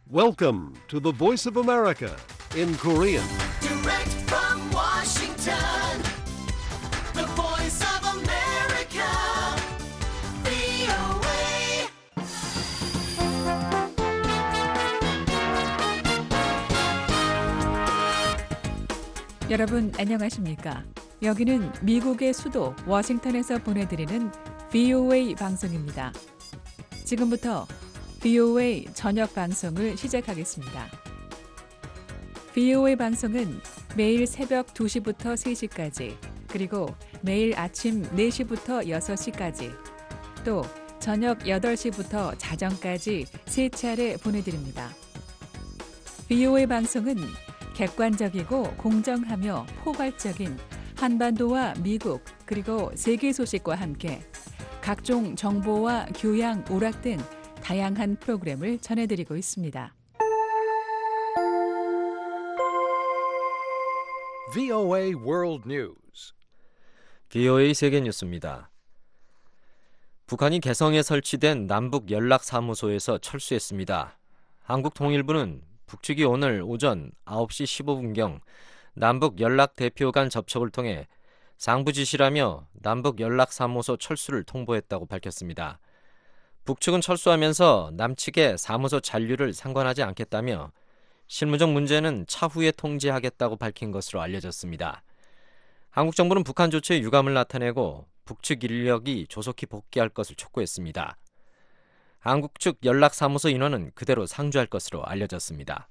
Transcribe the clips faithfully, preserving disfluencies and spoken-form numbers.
Welcome to the Voice of America in Korean. Direct from Washington, the voice of America, 브이오에이. 여러분 안녕하십니까? 여기는 미국의 수도 워싱턴에서 보내드리는 브이오에이 방송입니다. 지금부터 브이오에이 저녁 방송을 시작하겠습니다. 브이오에이 방송은 매일 새벽 두 시부터 세 시까지, 그리고 매일 아침 네 시부터 여섯 시까지, 또 저녁 여덟 시부터 자정까지 세 차례 보내드립니다. 브이오에이 방송은 객관적이고 공정하며 포괄적인 한반도와 미국 그리고 세계 소식과 함께 각종 정보와 교양, 오락 등 다양한 프로그램을 전해드리고 있습니다. 브이오에이 World News. 브이오에이 세계 뉴스입니다. 북한이 개성에 설치된 남북 연락사무소에서 철수했습니다. 한국통일부는 북측이 오늘 오전 아홉 시 십오 분경 남북 연락 대표 간 접촉을 통해 상부 지시라며 남북 연락사무소 철수를 통보했다고 밝혔습니다. 북측은 철수하면서 남측의 사무소 잔류를 상관하지 않겠다며 실무적 문제는 차후에 통제하겠다고 밝힌 것으로 알려졌습니다. 한국 정부는 북한 조치에 유감을 나타내고 북측 인력이 조속히 복귀할 것을 촉구했습니다. 한국 측 연락사무소 인원은 그대로 상주할 것으로 알려졌습니다.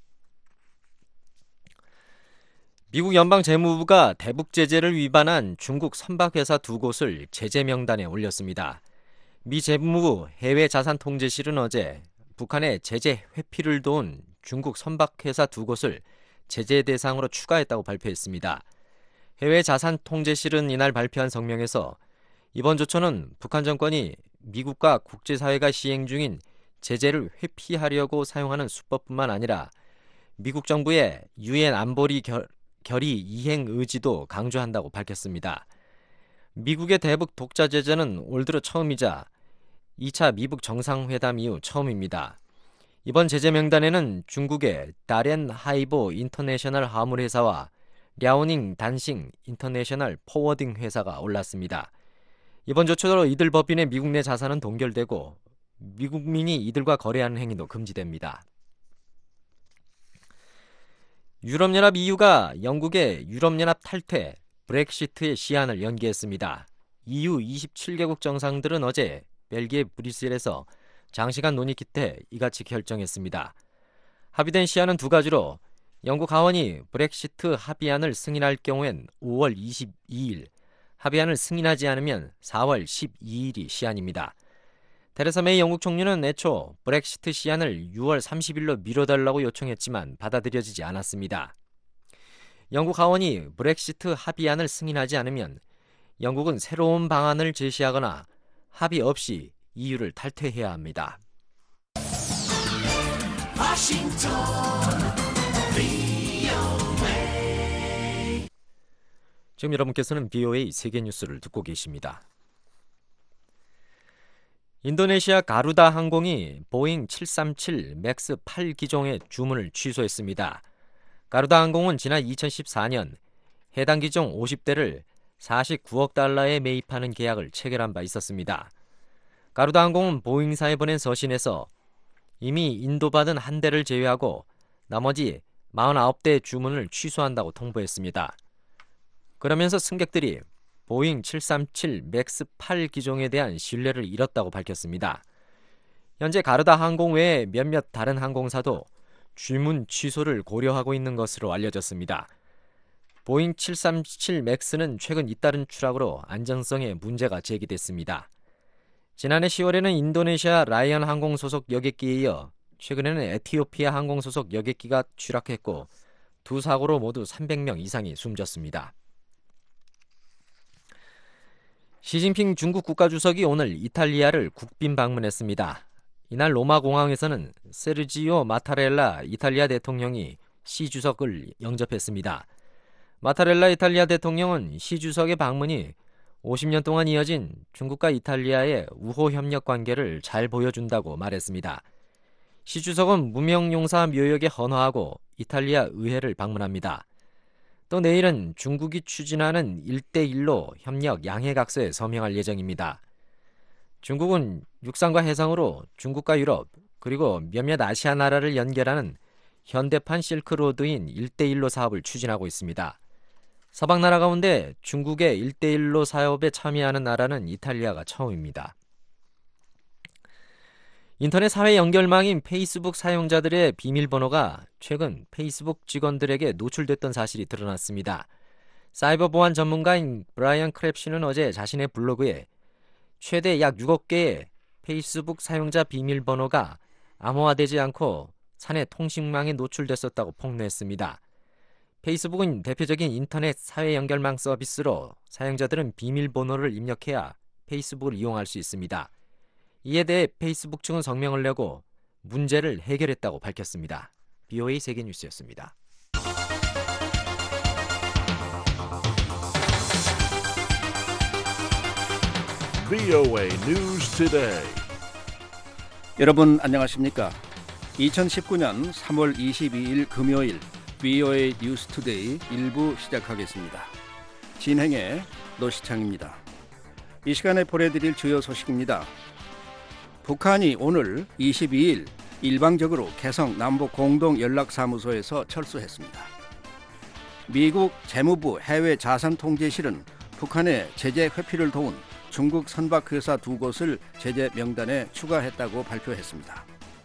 미국 연방재무부가 대북 제재를 위반한 중국 선박회사 두 곳을 제재 명단에 올렸습니다. 미 재무부 해외자산통제실은 어제 북한의 제재 회피를 도운 중국 선박회사 두 곳을 제재 대상으로 추가했다고 발표했습니다. 해외자산통제실은 이날 발표한 성명에서 이번 조처는 북한 정권이 미국과 국제사회가 시행 중인 제재를 회피하려고 사용하는 수법뿐만 아니라 미국 정부의 유엔 안보리 결, 결의 이행 의지도 강조한다고 밝혔습니다. 미국의 대북 독자 제재는 올 들어 처음이자 이 차 미북 정상회담 이후 처음입니다. 이번 제재 명단에는 중국의 다렌 하이보 인터내셔널 화물회사와 랴오닝 단싱 인터내셔널 포워딩 회사가 올랐습니다. 이번 조처로 이들 법인의 미국 내 자산은 동결되고 미국민이 이들과 거래하는 행위도 금지됩니다. 유럽연합 이유가 영국의 유럽연합 탈퇴, 브렉시트의 시한을 연기했습니다. 이유 이십칠 개국 정상들은 어제 벨기에 브뤼셀에서 장시간 논의 끝에 이같이 결정했습니다. 합의된 시한은 두 가지로 영국 하원이 브렉시트 합의안을 승인할 경우엔 오월 이십이일, 합의안을 승인하지 않으면 사월 십이일이 시한입니다. 테레사 메이 영국 총리는 애초 브렉시트 시한을 유월 삼십일로 미뤄달라고 요청했지만 받아들여지지 않았습니다. 영국 하원이 브렉시트 합의안을 승인하지 않으면 영국은 새로운 방안을 제시하거나 합의 없이 이유를 탈퇴해야 합니다. 워싱턴, 브이오에이. 지금 여러분께서는 브이오에이 세계 뉴스를 듣고 계십니다. 인도네시아 가루다 항공이 보잉 칠삼칠 맥스 팔 기종의 주문을 취소했습니다. 가루다 항공은 지난 이천십사년 해당 기종 오십 대를 사십구억 달러에 매입하는 계약을 체결한 바 있었습니다. 가루다 항공은 보잉사에 보낸 서신에서 이미 인도받은 한 대를 제외하고 나머지 사십구 대의 주문을 취소한다고 통보했습니다. 그러면서 승객들이 보잉 칠삼칠 맥스 팔 기종에 대한 신뢰를 잃었다고 밝혔습니다. 현재 가루다 항공 외에 몇몇 다른 항공사도 주문 취소를 고려하고 있는 것으로 알려졌습니다. 보잉 칠삼칠 맥스는 최근 잇따른 추락으로 안정성에 문제가 제기됐습니다. 지난해 시월에는 인도네시아 라이언 항공 소속 여객기에 이어 최근에는 에티오피아 항공 소속 여객기가 추락했고 두 사고로 모두 삼백 명 이상이 숨졌습니다. 시진핑 중국 국가주석이 오늘 이탈리아를 국빈 방문했습니다. 이날 로마 공항에서는 세르지오 마타렐라 이탈리아 대통령이 시 주석을 영접했습니다. 마타렐라 이탈리아 대통령은 시 주석의 방문이 오십 년 동안 이어진 중국과 이탈리아의 우호 협력 관계를 잘 보여준다고 말했습니다. 시 주석은 무명용사 묘역에 헌화하고 이탈리아 의회를 방문합니다. 또 내일은 중국이 추진하는 일대일로 협력 양해각서에 서명할 예정입니다. 중국은 육상과 해상으로 중국과 유럽 그리고 몇몇 아시아 나라를 연결하는 현대판 실크로드인 일대일로 사업을 추진하고 있습니다. 서방 나라 가운데 중국의 일대일로 사업에 참여하는 나라는 이탈리아가 처음입니다. 인터넷 사회 연결망인 페이스북 사용자들의 비밀번호가 최근 페이스북 직원들에게 노출됐던 사실이 드러났습니다. 사이버 보안 전문가인 브라이언 크랩시는 어제 자신의 블로그에 최대 약 육억 개의 페이스북 사용자 비밀번호가 암호화되지 않고 사내 통신망에 노출됐었다고 폭로했습니다. 페이스북은 대표적인 인터넷 사회 연결망 서비스로 사용자들은 비밀번호를 입력해야 페이스북을 이용할 수 있습니다. 이에 대해 페이스북 측은 성명을 내고 문제를 해결했다고 밝혔습니다. 비오에이 세계뉴스였습니다. 브이오에이 News Today. 여러분 안녕하십니까? 이천십구년 삼월 이십이일 금요일 브이오에이 뉴스 투데이 일 부 시작하겠습니다. 진행의 노시창입니다. 이 시간에 보내드릴 주요 소식입니다. 북한이 오늘 이십이일 일방적으로 개성 남북 공동연락사무소에서 철수했습니다. 미국 재무부 해외자산통제실은 북한의 제재 회피를 도운 중국 선박회사 두 곳을 제재 명단에 추가했다고 발표했습니다.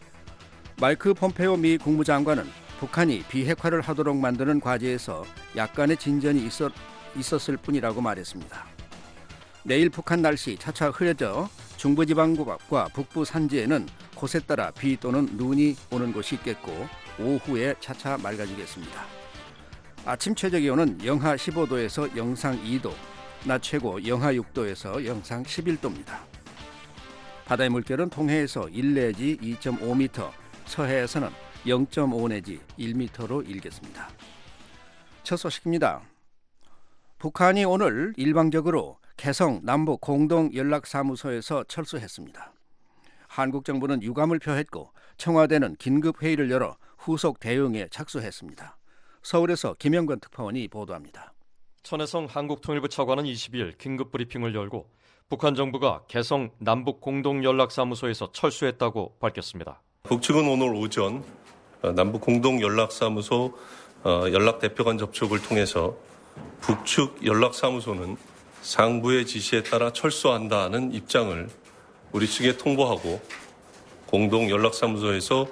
마이크 폼페오 미 국무장관은 북한이 비핵화를 하도록 만드는 과제에서 약간의 진전이 있었, 있었을 뿐이라고 말했습니다. 내일 북한 날씨 차차 흐려져 중부지방과 북부 산지에는 곳에 따라 비 또는 눈이 오는 곳이 있겠고 오후에 차차 맑아지겠습니다. 아침 최저기온은 영하 십오도에서 영상 이도, 낮 최고 영하 육도에서 영상 십일도입니다. 바다의 물결은 동해에서 일 내지 이 점 오 미터, 서해에서는 영 점 오 내지 일 미터로 일겠습니다. 첫 소식입니다. 북한이 오늘 일방적으로 개성 남북 공동연락사무소에서 철수했습니다. 한국 정부는 유감을 표했고 청와대는 긴급회의를 열어 후속 대응에 착수했습니다. 서울에서 김영건 특파원이 보도합니다. 천혜성 한국통일부 차관은 이십이일 긴급 브리핑을 열고 북한 정부가 개성 남북 공동연락사무소에서 철수했다고 밝혔습니다. 북측은 오늘 오전 남북 공동연락사무소 연락대표 간 접촉을 통해서 북측 연락사무소는 상부의 지시에 따라 철수한다는 입장을 우리 측에 통보하고 공동연락사무소에서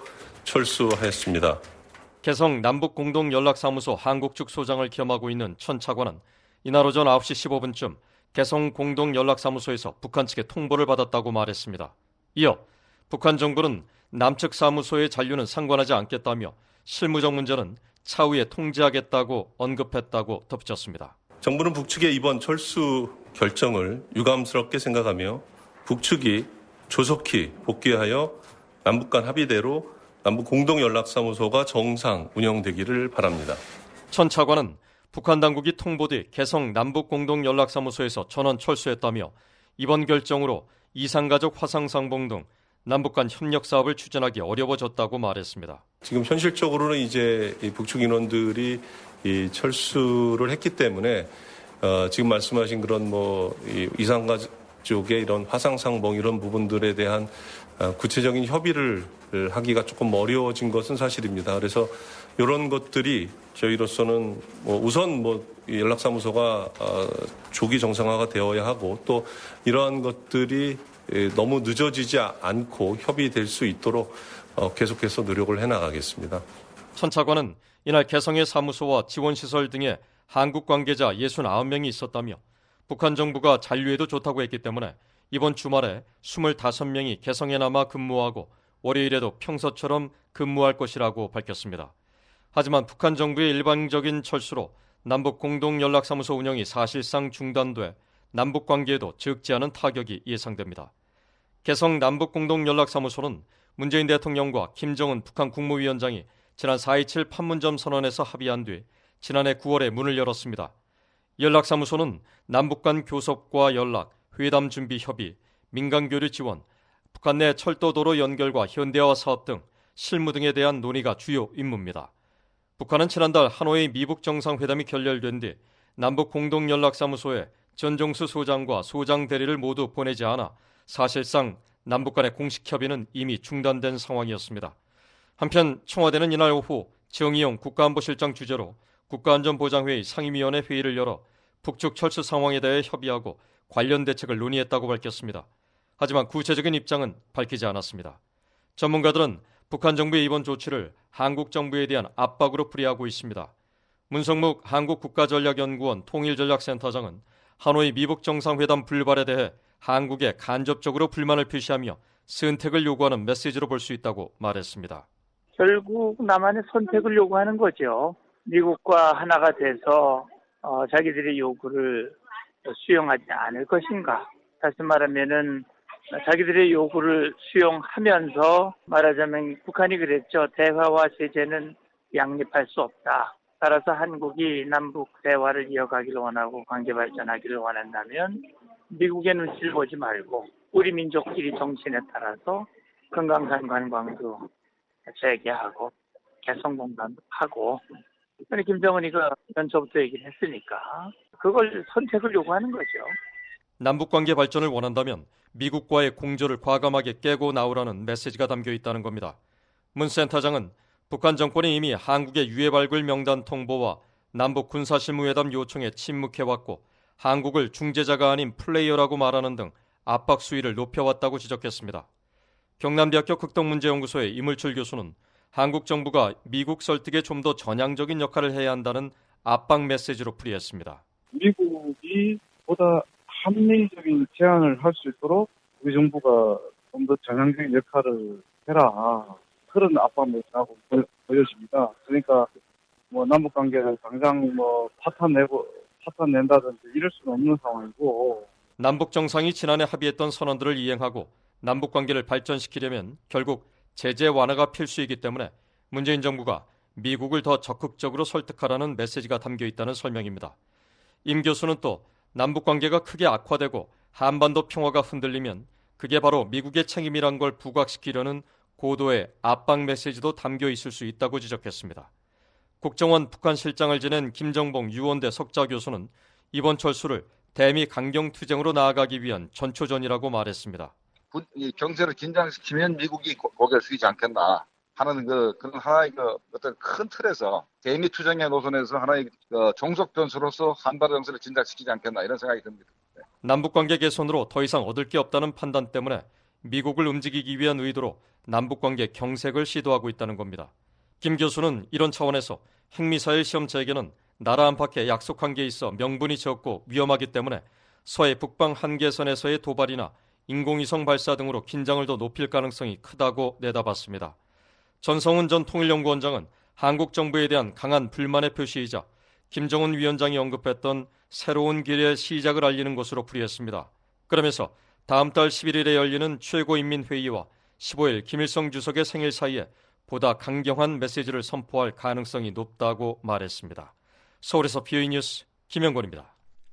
철수하였습니다. 개성 남북공동연락사무소 한국 측 소장을 겸하고 있는 천 차관은 이날 오전 아홉 시 십오 분쯤 개성 공동연락사무소에서 북한 측의 통보를 받았다고 말했습니다. 이어 북한 정부는 남측 사무소의 잔류는 상관하지 않겠다며 실무적 문제는 차후에 통제하겠다고 언급했다고 덧붙였습니다. 정부는 북측의 이번 철수 결정을 유감스럽게 생각하며 북측이 조속히 복귀하여 남북 간 합의대로 남북 공동연락사무소가 정상 운영되기를 바랍니다. 천 차관은 북한 당국이 통보 뒤 개성 남북공동연락사무소에서 전원 철수했다며 이번 결정으로 이산가족 화상상봉 등 남북 간 협력 사업을 추진하기 어려워졌다고 말했습니다. 지금 현실적으로는 이제 이 북측 인원들이 이 철수를 했기 때문에 어, 지금 말씀하신 그런 뭐 이 이산가족의 이런 화상상봉 이런 부분들에 대한 어, 구체적인 협의를 하기가 조금 어려워진 것은 사실입니다. 그래서 이런 것들이 저희로서는 뭐 우선 뭐 연락사무소가 어, 조기 정상화가 되어야 하고 또 이러한 것들이 너무 늦어지지 않고 협의될 수 있도록 어, 계속해서 노력을 해나가겠습니다. 천 차관은 이날 개성의 사무소와 지원시설 등에 한국 관계자 육십구 명이 있었다며 북한 정부가 잔류해도 좋다고 했기 때문에 이번 주말에 이십오 명이 개성에 남아 근무하고 월요일에도 평소처럼 근무할 것이라고 밝혔습니다. 하지만 북한 정부의 일방적인 철수로 남북 공동연락사무소 운영이 사실상 중단돼 남북 관계에도 적지 않은 타격이 예상됩니다. 개성 남북공동연락사무소는 문재인 대통령과 김정은 북한 국무위원장이 지난 사 이칠 판문점 선언에서 합의한 뒤 지난해 구월에 문을 열었습니다. 연락사무소는 남북 간 교섭과 연락, 회담 준비 협의, 민간교류 지원, 북한 내 철도도로 연결과 현대화 사업 등 실무 등에 대한 논의가 주요 임무입니다. 북한은 지난달 하노이 미북 정상회담이 결렬된 뒤 남북 공동연락사무소에 전종수 소장과 소장 대리를 모두 보내지 않아 사실상 남북 간의 공식 협의는 이미 중단된 상황이었습니다. 한편 청와대는 이날 오후 정의용 국가안보실장 주재로 국가안전보장회의 상임위원회 회의를 열어 북측 철수 상황에 대해 협의하고 관련 대책을 논의했다고 밝혔습니다. 하지만 구체적인 입장은 밝히지 않았습니다. 전문가들은 북한 정부의 이번 조치를 한국 정부에 대한 압박으로 풀이하고 있습니다. 문성묵 한국국가전략연구원 통일전략센터장은 하노이 미북 정상회담 불발에 대해 한국에 간접적으로 불만을 표시하며 선택을 요구하는 메시지로 볼 수 있다고 말했습니다. 결국 남한의 선택을 요구하는 거죠. 미국과 하나가 돼서 어, 자기들의 요구를 수용하지 않을 것인가. 다시 말하면은 자기들의 요구를 수용하면서 말하자면 북한이 그랬죠. 대화와 제재는 양립할 수 없다. 따라서 한국이 남북 대화를 이어가기를 원하고 관계 발전하기를 원한다면 미국의 눈치를 보지 말고 우리 민족끼리 정신에 따라서 금강산 관광도 재개하고 개성공단도 하고 김정은이가 연초부터 얘기를 했으니까 그걸 선택을 요구하는 거죠. 남북관계 발전을 원한다면 미국과의 공조를 과감하게 깨고 나오라는 메시지가 담겨 있다는 겁니다. 문 센터장은 북한 정권이 이미 한국의 유해 발굴 명단 통보와 남북 군사실무회담 요청에 침묵해왔고 한국을 중재자가 아닌 플레이어라고 말하는 등 압박 수위를 높여왔다고 지적했습니다. 경남대학교 극동문제연구소의 이물출 교수는 한국 정부가 미국 설득에 좀 더 전향적인 역할을 해야 한다는 압박 메시지로 풀이했습니다. 미국이 보다 합리적인 제안을 할 수 있도록 우리 정부가 좀 더 전향적인 역할을 해라. 그런 압박 메시지라고 보여집니다. 그러니까 뭐 남북 관계를 당장 뭐 파탄 내고 파탄 낸다든지 이럴 수는 없는 상황이고. 남북 정상이 지난해 합의했던 선언들을 이행하고 남북 관계를 발전시키려면 결국 제재 완화가 필수이기 때문에 문재인 정부가 미국을 더 적극적으로 설득하라는 메시지가 담겨 있다는 설명입니다. 임 교수는 또 남북 관계가 크게 악화되고 한반도 평화가 흔들리면 그게 바로 미국의 책임이란 걸 부각시키려는 고도의 압박 메시지도 담겨 있을 수 있다고 지적했습니다. 국정원 북한 실장을 지낸 김정봉 유원대 석좌 교수는 이번 철수를 대미 강경투쟁으로 나아가기 위한 전초전이라고 말했습니다. 경제를 긴장시키면 미국이 고개를 숙이지 않겠나 하는 그 그런 하나의 그 어떤 큰 틀에서 대미 투쟁의 노선에서 하나의 그 종속 변수로서 한반도 정세를 진작시키지 않겠나 이런 생각이 듭니다. 네. 남북 관계 개선으로 더 이상 얻을 게 없다는 판단 때문에 미국을 움직이기 위한 의도로 남북 관계 경색을 시도하고 있다는 겁니다. 김 교수는 이런 차원에서 핵미사일 시험 재개는 나라 안팎에 약속한 게 있어 명분이 적고 위험하기 때문에 서해 북방 한계선에서의 도발이나 인공위성 발사 등으로 긴장을 더 높일 가능성이 크다고 내다봤습니다. 전성훈 전 통일연구원장은 한국 정부에 대한 강한 불만의 표시이자 김정은 위원장이 언급했던 새로운 길의 시작을 알리는 것으로 풀이했습니다. 그러면서 다음 달 십일일에 열리는 최고인민회의와 십오일 김일성 주석의 생일 사이에 보다 강경한 메시지를 선포할 가능성이 높다고 말했습니다. 서울에서 비오이 뉴스 김영권입니다.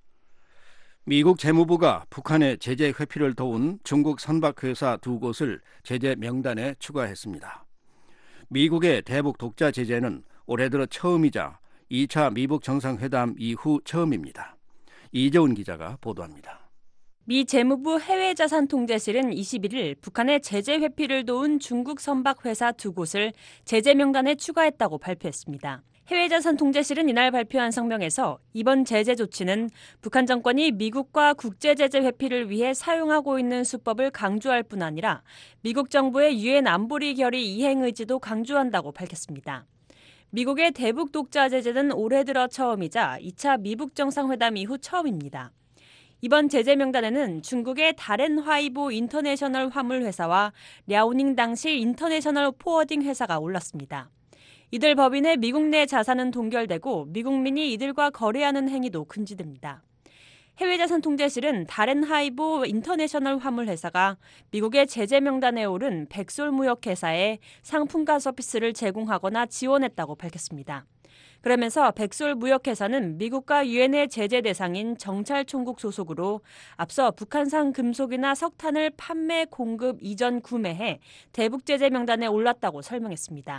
미국 재무부가 북한의 제재 회피를 도운 중국 선박회사 두 곳을 제재 명단에 추가했습니다. 미국의 대북 독자 제재는 올해 들어 처음이자 이 차 미북 정상회담 이후 처음입니다. 이재훈 기자가 보도합니다. 미 재무부 해외자산통제실은 이십일일 북한의 제재 회피를 도운 중국 선박회사 두 곳을 제재 명단에 추가했다고 발표했습니다. 해외자산통제실은 이날 발표한 성명에서 이번 제재 조치는 북한 정권이 미국과 국제제재 회피를 위해 사용하고 있는 수법을 강조할 뿐 아니라 미국 정부의 유엔 안보리 결의 이행 의지도 강조한다고 밝혔습니다. 미국의 대북 독자 제재는 올해 들어 처음이자 이 차 미북 정상회담 이후 처음입니다. 이번 제재 명단에는 중국의 다렌 화이보 인터내셔널 화물 회사와 랴오닝 당시 인터내셔널 포워딩 회사가 올랐습니다. 이들 법인의 미국 내 자산은 동결되고 미국민이 이들과 거래하는 행위도 금지됩니다. 해외자산통제실은 다렌 하이보 인터내셔널 화물 회사가 미국의 제재 명단에 오른 백솔 무역 회사에 상품과 서비스를 제공하거나 지원했다고 밝혔습니다. 그러면서 백솔무역회사는 미국과 유엔의 제재 대상인 정찰총국 소속으로 앞서 북한산 금속이나 석탄을 판매, 공급, 이전 구매해 대북 제재 명단에 올랐다고 설명했습니다.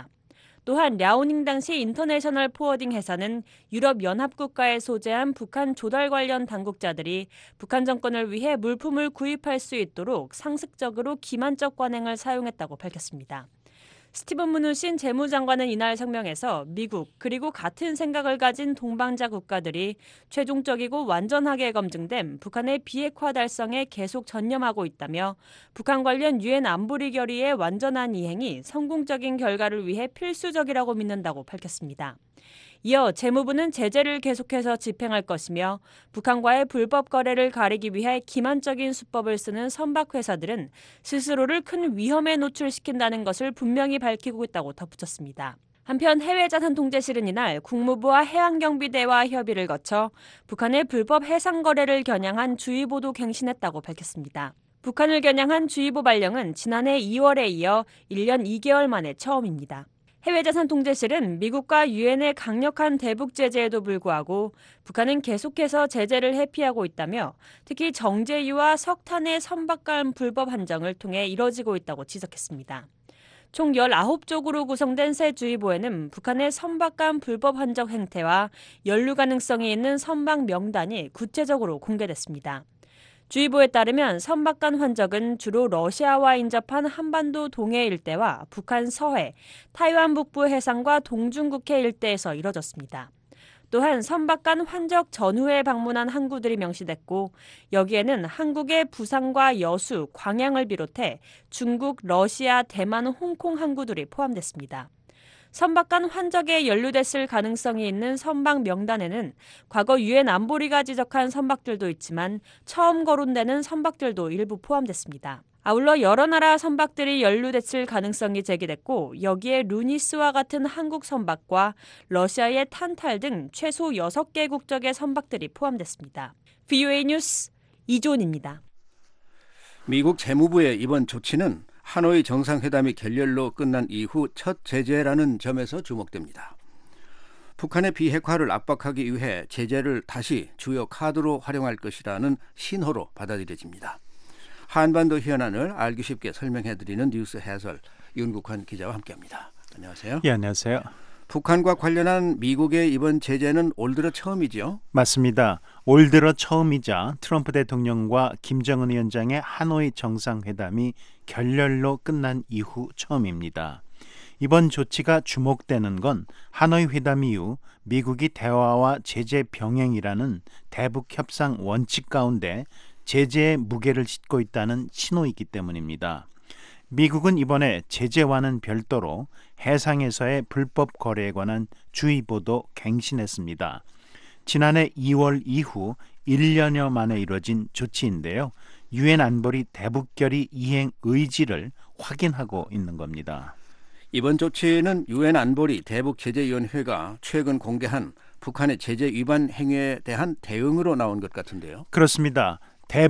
또한 랴오닝 당시 인터내셔널 포워딩 회사는 유럽 연합 국가에 소재한 북한 조달 관련 당국자들이 북한 정권을 위해 물품을 구입할 수 있도록 상습적으로 기만적 관행을 사용했다고 밝혔습니다. 스티븐 무누신 재무장관은 이날 성명에서 미국 그리고 같은 생각을 가진 동방자 국가들이 최종적이고 완전하게 검증된 북한의 비핵화 달성에 계속 전념하고 있다며 북한 관련 유엔 안보리 결의의 완전한 이행이 성공적인 결과를 위해 필수적이라고 믿는다고 밝혔습니다. 이어 재무부는 제재를 계속해서 집행할 것이며 북한과의 불법 거래를 가리기 위해 기만적인 수법을 쓰는 선박회사들은 스스로를 큰 위험에 노출시킨다는 것을 분명히 밝히고 있다고 덧붙였습니다. 한편 해외자산통제실은 이날 국무부와 해양경비대와 협의를 거쳐 북한의 불법 해상 거래를 겨냥한 주의보도 갱신했다고 밝혔습니다. 북한을 겨냥한 주의보 발령은 지난해 이월에 이어 일 년 이 개월 만에 처음입니다. 해외자산통제실은 미국과 유엔의 강력한 대북 제재에도 불구하고 북한은 계속해서 제재를 회피하고 있다며 특히 정제유와 석탄의 선박간 불법 한정을 통해 이뤄지고 있다고 지적했습니다. 총 열아홉 쪽으로 구성된 새 주의보에는 북한의 선박간 불법 한정 행태와 연루 가능성이 있는 선박 명단이 구체적으로 공개됐습니다. 주의보에 따르면 선박간 환적은 주로 러시아와 인접한 한반도 동해 일대와 북한 서해, 타이완 북부 해상과 동중국해 일대에서 이뤄졌습니다. 또한 선박간 환적 전후에 방문한 항구들이 명시됐고 여기에는 한국의 부산과 여수, 광양을 비롯해 중국, 러시아, 대만, 홍콩 항구들이 포함됐습니다. 선박간 환적에 연루됐을 가능성이 있는 선박 명단에는 과거 유엔 안보리가 지적한 선박들도 있지만 처음 거론되는 선박들도 일부 포함됐습니다. 아울러 여러 나라 선박들이 연루됐을 가능성이 제기됐고 여기에 루니스와 같은 한국 선박과 러시아의 탄탈 등 최소 여섯 개 국적의 선박들이 포함됐습니다. 브이오에이 뉴스 이존입니다. 미국 재무부의 이번 조치는 하노이 정상회담이 결렬로 끝난 이후 첫 제재라는 점에서 주목됩니다. 북한의 비핵화를 압박하기 위해 제재를 다시 주요 카드로 활용할 것이라는 신호로 받아들여집니다. 한반도 현안을 알기 쉽게 설명해드리는 뉴스 해설 윤국환 기자와 함께합니다. 안녕하세요. 예, 안녕하세요. 북한과 관련한 미국의 이번 제재는 올 들어 처음이죠? 맞습니다. 올 들어 처음이자 트럼프 대통령과 김정은 위원장의 하노이 정상회담이 결렬로 끝난 이후 처음입니다. 이번 조치가 주목되는 건 하노이 회담 이후 미국이 대화와 제재 병행이라는 대북 협상 원칙 가운데 제재의 무게를 싣고 있다는 신호이기 때문입니다. 미국은 이번에 제재와는 별도로 해상에서의 불법 거래에 관한 주의보도 갱신했습니다. 지난해 이월 이후 일 년여 만에 이뤄진 조치인데요. 유엔 안보리 대북결의 이행 의지를 확인하고 있는 겁니다. 이번 조치는 유엔 안보리 대북제재위원회가 최근 공개한 북한의 제재 위반 행위에 대한 대응으로 나온 것 같은데요. 그렇습니다.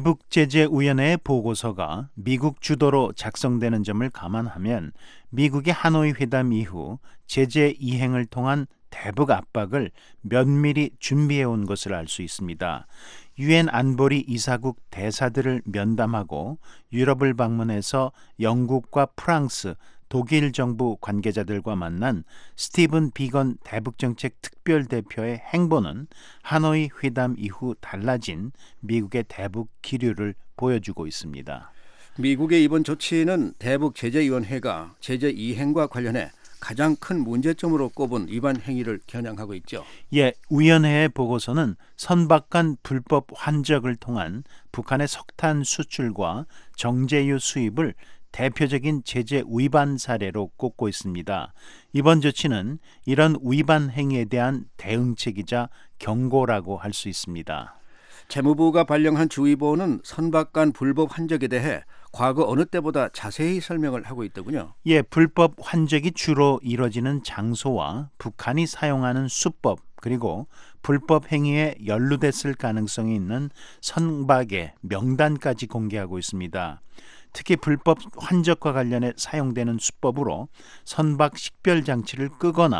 대북제재위원회의 보고서가 미국 주도로 작성되는 점을 감안하면 미국의 하노이 회담 이후 제재 이행을 통한 대북 압박을 면밀히 준비해온 것을 알 수 있습니다. 유엔 안보리 이사국 대사들을 면담하고 유럽을 방문해서 영국과 프랑스, 독일 정부 관계자들과 만난 스티븐 비건 대북정책 특별대표의 행보는 하노이 회담 이후 달라진 미국의 대북 기류를 보여주고 있습니다. 미국의 이번 조치는 대북제재위원회가 제재 이행과 관련해 가장 큰 문제점으로 꼽은 위반 행위를 겨냥하고 있죠. 예, 위원회의 보고서는 선박 간 불법 환적을 통한 북한의 석탄 수출과 정제유 수입을 대표적인 제재 위반 사례로 꼽고 있습니다. 이번 조치는 이런 위반 행위에 대한 대응책이자 경고라고 할 수 있습니다. 재무부가 발령한 주의보는 선박 간 불법 환적에 대해 과거 어느 때보다 자세히 설명을 하고 있더군요. 예, 불법 환적이 주로 이뤄지는 장소와 북한이 사용하는 수법 그리고 불법 행위에 연루됐을 가능성이 있는 선박의 명단까지 공개하고 있습니다. 특히 불법 환적과 관련해 사용되는 수법으로 선박 식별 장치를 끄거나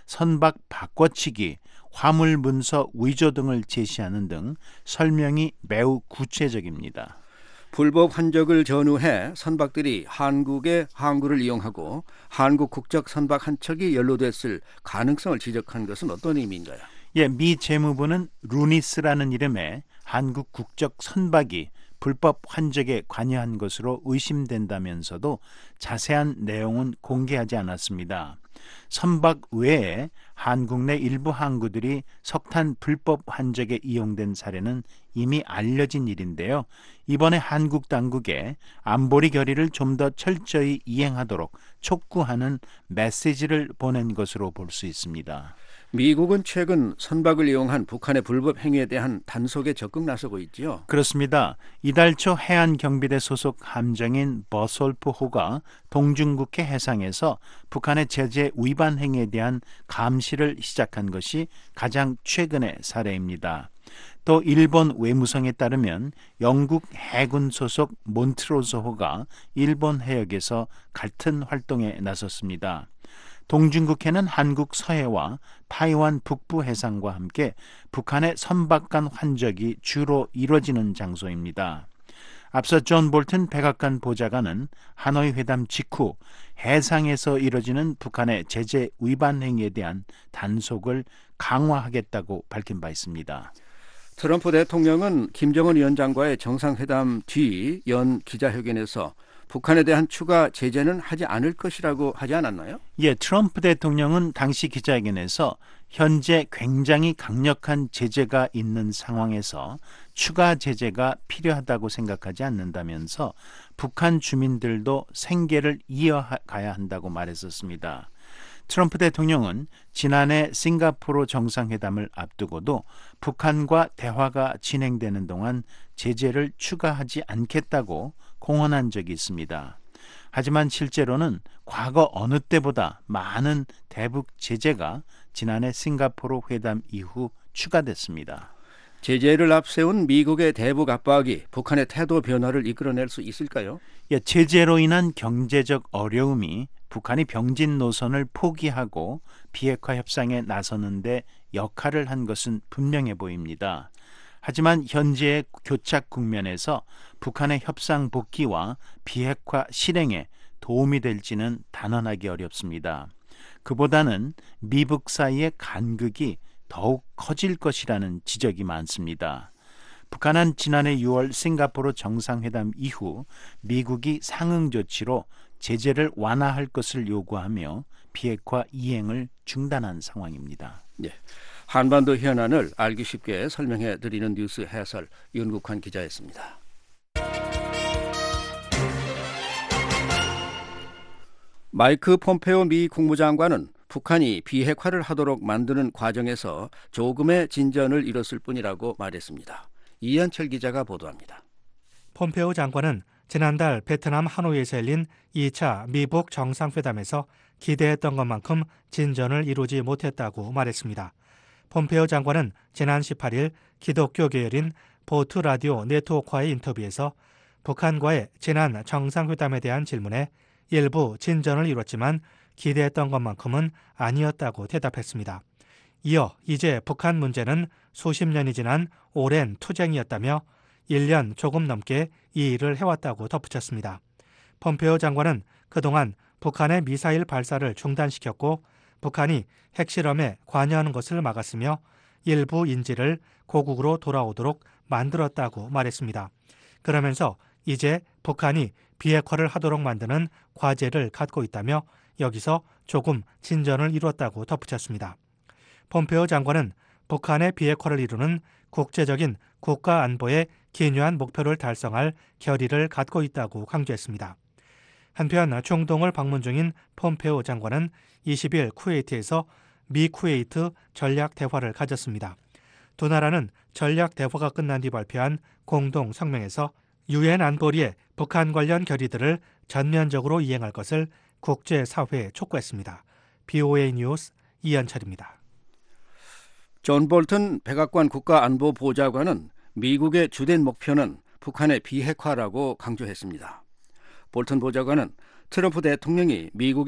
선박 바꿔치기, 화물 문서 위조 등을 제시하는 등 설명이 매우 구체적입니다. 불법 환적을 전후해 선박들이 한국의 항구를 이용하고 한국 국적 선박 한 척이 연루됐을 가능성을 지적한 것은 어떤 의미인가요? 예, 미 재무부는 루니스라는 이름의 한국 국적 선박이 불법 환적에 관여한 것으로 의심된다면서도 자세한 내용은 공개하지 않았습니다. 선박 외에 한국 내 일부 항구들이 석탄 불법 환적에 이용된 사례는 이미 알려진 일인데요. 이번에 한국 당국에 안보리 결의를 좀 더 철저히 이행하도록 촉구하는 메시지를 보낸 것으로 볼 수 있습니다. 미국은 최근 선박을 이용한 북한의 불법 행위에 대한 단속에 적극 나서고 있지요. 그렇습니다. 이달 초 해안경비대 소속 함정인 버솔프호가 동중국해 해상에서 북한의 제재 위반 행위에 대한 감시를 시작한 것이 가장 최근의 사례입니다. 또 일본 외무성에 따르면 영국 해군 소속 몬트로소호가 일본 해역에서 같은 활동에 나섰습니다. 동중국해는 한국 서해와 타이완 북부 해상과 함께 북한의 선박 간 환적이 주로 이루어지는 장소입니다. 앞서 존 볼튼 백악관 보좌관은 하노이 회담 직후 해상에서 이루어지는 북한의 제재 위반 행위에 대한 단속을 강화하겠다고 밝힌 바 있습니다. 트럼프 대통령은 김정은 위원장과의 정상회담 뒤 연 기자회견에서 북한에 대한 추가 제재는 하지 않을 것이라고 하지 않았나요? 예, 트럼프 대통령은 당시 기자회견에서 현재 굉장히 강력한 제재가 있는 상황에서 추가 제재가 필요하다고 생각하지 않는다면서 북한 주민들도 생계를 이어가야 한다고 말했었습니다. 트럼프 대통령은 지난해 싱가포르 정상회담을 앞두고도 북한과 대화가 진행되는 동안 제재를 추가하지 않겠다고 공언한 적이 있습니다. 하지만 실제로는 과거 어느 때보다 많은 대북 제재가 지난해 싱가포르 회담 이후 추가됐습니다. 제재를 앞세운 미국의 대북 압박이 북한의 태도 변화를 이끌어낼 수 있을까요? 예, 제재로 인한 경제적 어려움이 북한이 병진 노선을 포기하고 비핵화 협상에 나서는데 역할을 한 것은 분명해 보입니다. 하지만 현재의 교착 국면에서 북한의 협상 복귀와 비핵화 실행에 도움이 될지는 단언하기 어렵습니다. 그보다는 미북 사이의 간극이 더욱 커질 것이라는 지적이 많습니다. 북한은 지난해 유월 싱가포르 정상회담 이후 미국이 상응 조치로 제재를 완화할 것을 요구하며 비핵화 이행을 중단한 상황입니다. 네, 한반도 현안을 알기 쉽게 설명해 드리는 뉴스 해설 윤국환 기자였습니다. 마이크 폼페오 미 국무장관은 북한이 비핵화를 하도록 만드는 과정에서 조금의 진전을 이뤘을 뿐이라고 말했습니다. 이현철 기자가 보도합니다. 폼페오 장관은 지난달 베트남 하노이에서 열린 이 차 미북 정상회담에서 기대했던 것만큼 진전을 이루지 못했다고 말했습니다. 폼페오 장관은 지난 십팔 일 기독교 계열인 보트 라디오 네트워크와의 인터뷰에서 북한과의 지난 정상회담에 대한 질문에 일부 진전을 이뤘지만 기대했던 것만큼은 아니었다고 대답했습니다. 이어 이제 북한 문제는 수십 년이 지난 오랜 투쟁이었다며 일 년 조금 넘게 이 일을 해왔다고 덧붙였습니다. 폼페오 장관은 그동안 북한의 미사일 발사를 중단시켰고 북한이 핵실험에 관여하는 것을 막았으며 일부 인질을 고국으로 돌아오도록 만들었다고 말했습니다. 그러면서 이제 북한이 비핵화를 하도록 만드는 과제를 갖고 있다며 여기서 조금 진전을 이루었다고 덧붙였습니다. 폼페오 장관은 북한의 비핵화를 이루는 국제적인 국가 안보의 기묘한 목표를 달성할 결의를 갖고 있다고 강조했습니다. 한편 중동을 방문 중인 폼페오 장관은 이십 일 쿠웨이트에서 미 쿠웨이트 전략 대화를 가졌습니다. 두 나라는 전략 대화가 끝난 뒤 발표한 공동 성명에서 유엔 안보리의 북한 관련 결의들을 전면적으로 이행할 것을 국제사회에 촉구했습니다. 비오에이 뉴스 이현철입니다. 존 볼튼 백악관 국가안보보좌관은 미국의 주된 목표는 북한의 비핵화라고 강조했습니다. 볼튼 보좌관은 트럼프 대통령이 미국의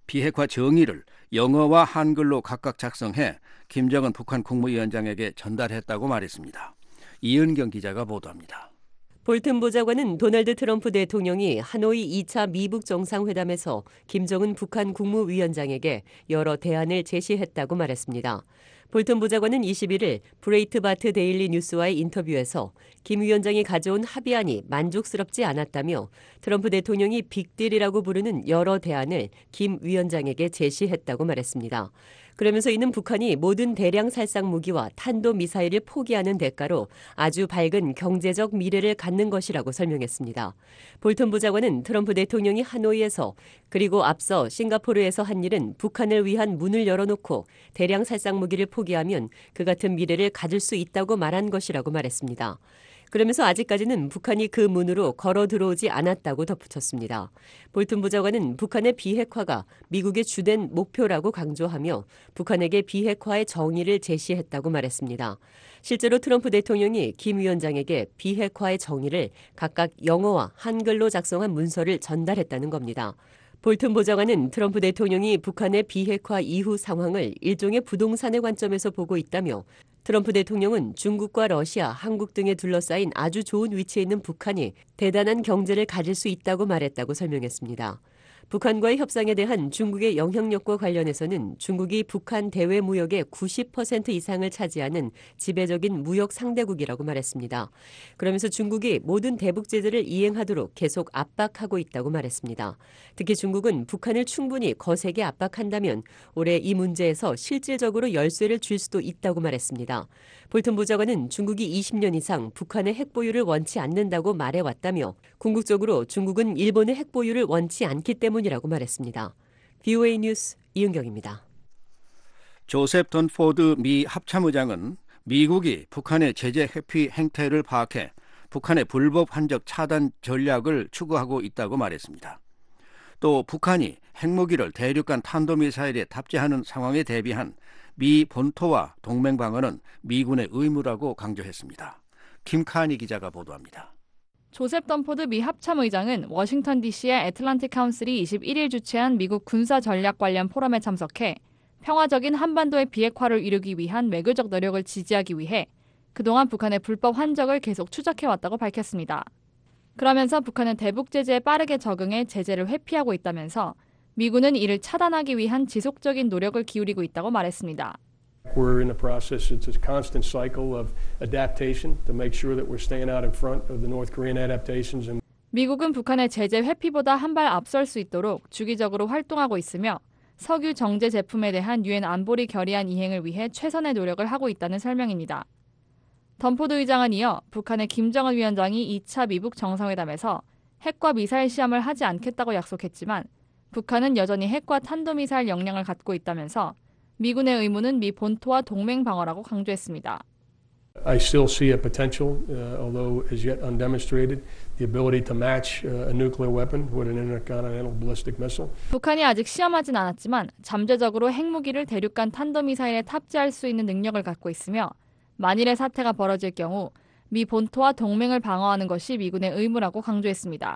비핵화 정의를 영어와 한글로 각각 작성해 김정은 북한 국무위원장에게 전달했다고 말했습니다. 이은경 기자가 보도합니다. 볼튼 보좌관은 도널드 트럼프 대통령이 하노이 이 차 미북 정상회담에서 김정은 북한 국무위원장에게 여러 대안을 제시했다고 말했습니다. 볼튼 보좌관은 이십일 일 브레이트바트 데일리 뉴스와의 인터뷰에서 김 위원장이 가져온 합의안이 만족스럽지 않았다며 트럼프 대통령이 빅딜이라고 부르는 여러 대안을 김 위원장에게 제시했다고 말했습니다. 그러면서 이는 북한이 모든 대량 살상 무기와 탄도미사일을 포기하는 대가로 아주 밝은 경제적 미래를 갖는 것이라고 설명했습니다. 볼턴 보좌관은 트럼프 대통령이 하노이에서 그리고 앞서 싱가포르에서 한 일은 북한을 위한 문을 열어놓고 대량 살상 무기를 포기하면 그 같은 미래를 가질 수 있다고 말한 것이라고 말했습니다. 그러면서 아직까지는 북한이 그 문으로 걸어 들어오지 않았다고 덧붙였습니다. 볼튼 보좌관은 북한의 비핵화가 미국의 주된 목표라고 강조하며 북한에게 비핵화의 정의를 제시했다고 말했습니다. 실제로 트럼프 대통령이 김 위원장에게 비핵화의 정의를 각각 영어와 한글로 작성한 문서를 전달했다는 겁니다. 볼튼 보좌관은 트럼프 대통령이 북한의 비핵화 이후 상황을 일종의 부동산의 관점에서 보고 있다며 트럼프 대통령은 중국과 러시아, 한국 등에 둘러싸인 아주 좋은 위치에 있는 북한이 대단한 경제를 가질 수 있다고 말했다고 설명했습니다. 북한과의 협상에 대한 중국의 영향력과 관련해서는 중국이 북한 대외 무역의 구십 퍼센트 이상을 차지하는 지배적인 무역 상대국이라고 말했습니다. 그러면서 중국이 모든 대북 제재를 이행하도록 계속 압박하고 있다고 말했습니다. 특히 중국은 북한을 충분히 거세게 압박한다면 올해 이 문제에서 실질적으로 열쇠를 줄 수도 있다고 말했습니다. 볼튼 보좌관은 중국이 이십 년 이상 북한의 핵보유를 원치 않는다고 말해왔다며 궁극적으로 중국은 일본의 핵보유를 원치 않기 때문이라고 말했습니다. 브이오에이 뉴스 이은경입니다. 조셉 던포드 미 합참의장은 미국이 북한의 제재 회피 행태를 파악해 북한의 불법 한적 차단 전략을 추구하고 있다고 말했습니다. 또 북한이 핵무기를 대륙간 탄도미사일에 탑재하는 상황에 대비한 미 본토와 동맹 방어는 미군의 의무라고 강조했습니다. 김카니 기자가 보도합니다. 조셉 던포드 미 합참의장은 워싱턴 디씨의 애틀란틱 카운슬이 이십일 일 주최한 미국 군사 전략 관련 포럼에 참석해 평화적인 한반도의 비핵화를 이루기 위한 외교적 노력을 지지하기 위해 그동안 북한의 불법 환적을 계속 추적해왔다고 밝혔습니다. 그러면서 북한은 대북 제재에 빠르게 적응해 제재를 회피하고 있다면서 미군은 이를 차단하기 위한 지속적인 노력을 기울이고 있다고 말했습니다. We're in the process. It's a constant cycle of adaptation to make sure that we're staying out in front of the North Korean adaptations. And 미국은 북한의 제재 회피보다 한 발 앞설 수 있도록 주기적으로 활동하고 있으며 석유 정제 제품에 대한 유엔 안보리 결의안 이행을 위해 최선의 노력을 하고 있다는 설명입니다. 던포드 의장은 이어 북한의 김정은 위원장이 이 차 미북 정상회담에서 핵과 미사일 시험을 하지 않겠다고 약속했지만 북한은 여전히 핵과 탄도미사일 역량을 갖고 있다면서 미군의 의무는 미 본토와 동맹 방어라고 강조했습니다. I still see a potential, uh, although as yet undemonstrated, the ability to match uh, a nuclear weapon with an intercontinental ballistic missile. 북한이 아직 시험하진 않았지만 잠재적으로 핵무기를 대륙간 탄도미사일에 탑재할 수 있는 능력을 갖고 있으며 만일의 사태가 벌어질 경우 미 본토와 동맹을 방어하는 것이 미군의 의무라고 강조했습니다.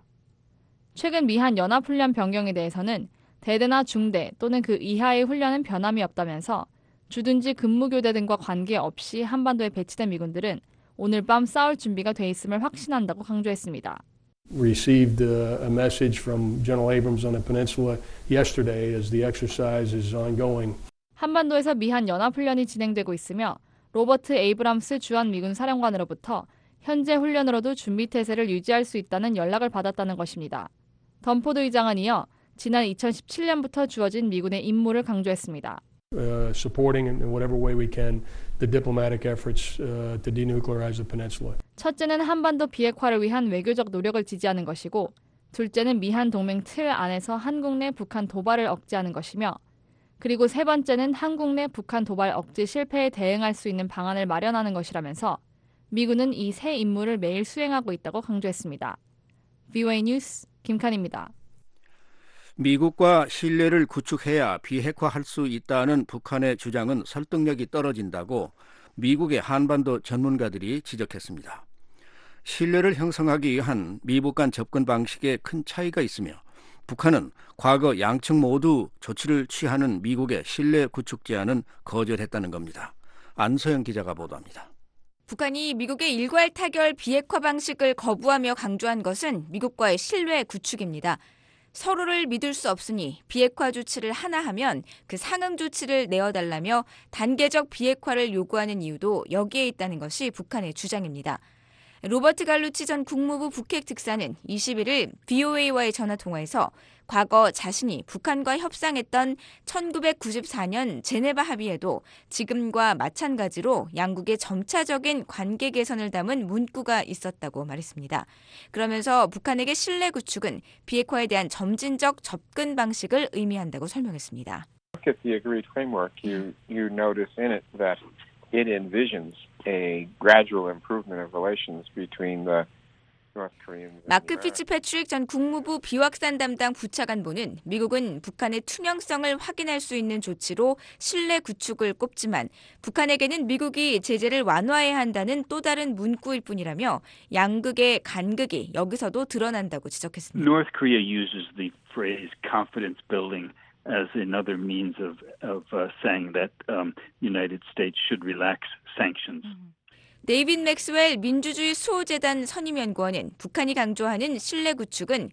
최근 미한 연합훈련 변경에 대해서는 대대나 중대 또는 그 이하의 훈련은 변함이 없다면서 주둔지 근무교대 등과 관계없이 한반도에 배치된 미군들은 오늘 밤 싸울 준비가 돼 있음을 확신한다고 강조했습니다. Received a message from General Abrams on the peninsula yesterday as the exercise is ongoing. 한반도에서 미한 연합훈련이 진행되고 있으며 로버트 에이브람스 주한 미군 사령관으로부터 현재 훈련으로도 준비 태세를 유지할 수 있다는 연락을 받았다는 것입니다. 던포드 의장은 이어 지난 이천십칠 년부터 주어진 미군의 임무를 강조했습니다. Uh, supporting in whatever way we can the diplomatic efforts uh, to denuclearize the peninsula. 첫째는 한반도 비핵화를 위한 외교적 노력을 지지하는 것이고 둘째는 미한 동맹 틀 안에서 한국 내 북한 도발을 억제하는 것이며 그리고 세 번째는 한국 내 북한 도발 억제 실패에 대응할 수 있는 방안을 마련하는 것이라면서 미군은 이 세 임무를 매일 수행하고 있다고 강조했습니다. 브이오에이 뉴스 김칸입니다. 미국과 신뢰를 구축해야 비핵화할 수 있다는 북한의 주장은 설득력이 떨어진다고 미국의 한반도 전문가들이 지적했습니다. 신뢰를 형성하기 위한 미북 간 접근 방식에 큰 차이가 있으며 북한은 과거 양측 모두 조치를 취하는 미국의 신뢰 구축 제안은 거절했다는 겁니다. 안서영 기자가 보도합니다. 북한이 미국의 일괄 타결 비핵화 방식을 거부하며 강조한 것은 미국과의 신뢰 구축입니다. 서로를 믿을 수 없으니 비핵화 조치를 하나 하면 그 상응 조치를 내어달라며 단계적 비핵화를 요구하는 이유도 여기에 있다는 것이 북한의 주장입니다. 로버트 갈루치 전 국무부 북핵 특사는 이십일일 브이오에이와의 전화통화에서 과거 자신이 북한과 협상했던 천구백구십사년 제네바 합의에도 지금과 마찬가지로 양국의 점차적인 관계 개선을 담은 문구가 있었다고 말했습니다. 그러면서 북한에게 신뢰 구축은 비핵화에 대한 점진적 접근 방식을 의미한다고 설명했습니다. Look at the agreed framework. You you notice in it that it envisions a gradual improvement of relations between the North Koreans. 마크 피츠패트릭 전 국무부 비확산 담당 부차관보는 미국은 북한의 투명성을 확인할 수 있는 조치로 신뢰 구축을 꼽지만 북한에게는 미국이 제재를 완화해야 한다는 또 다른 문구일 뿐이라며 양극의 간극이 여기서도 드러난다고 지적했습니다. North Korea uses the phrase confidence building as another means of of uh, saying that um, United States should relax sanctions. 데이빗 맥스웰 민주주의 수호재단 선임연구원은 북한이 강조하는 신뢰 구축은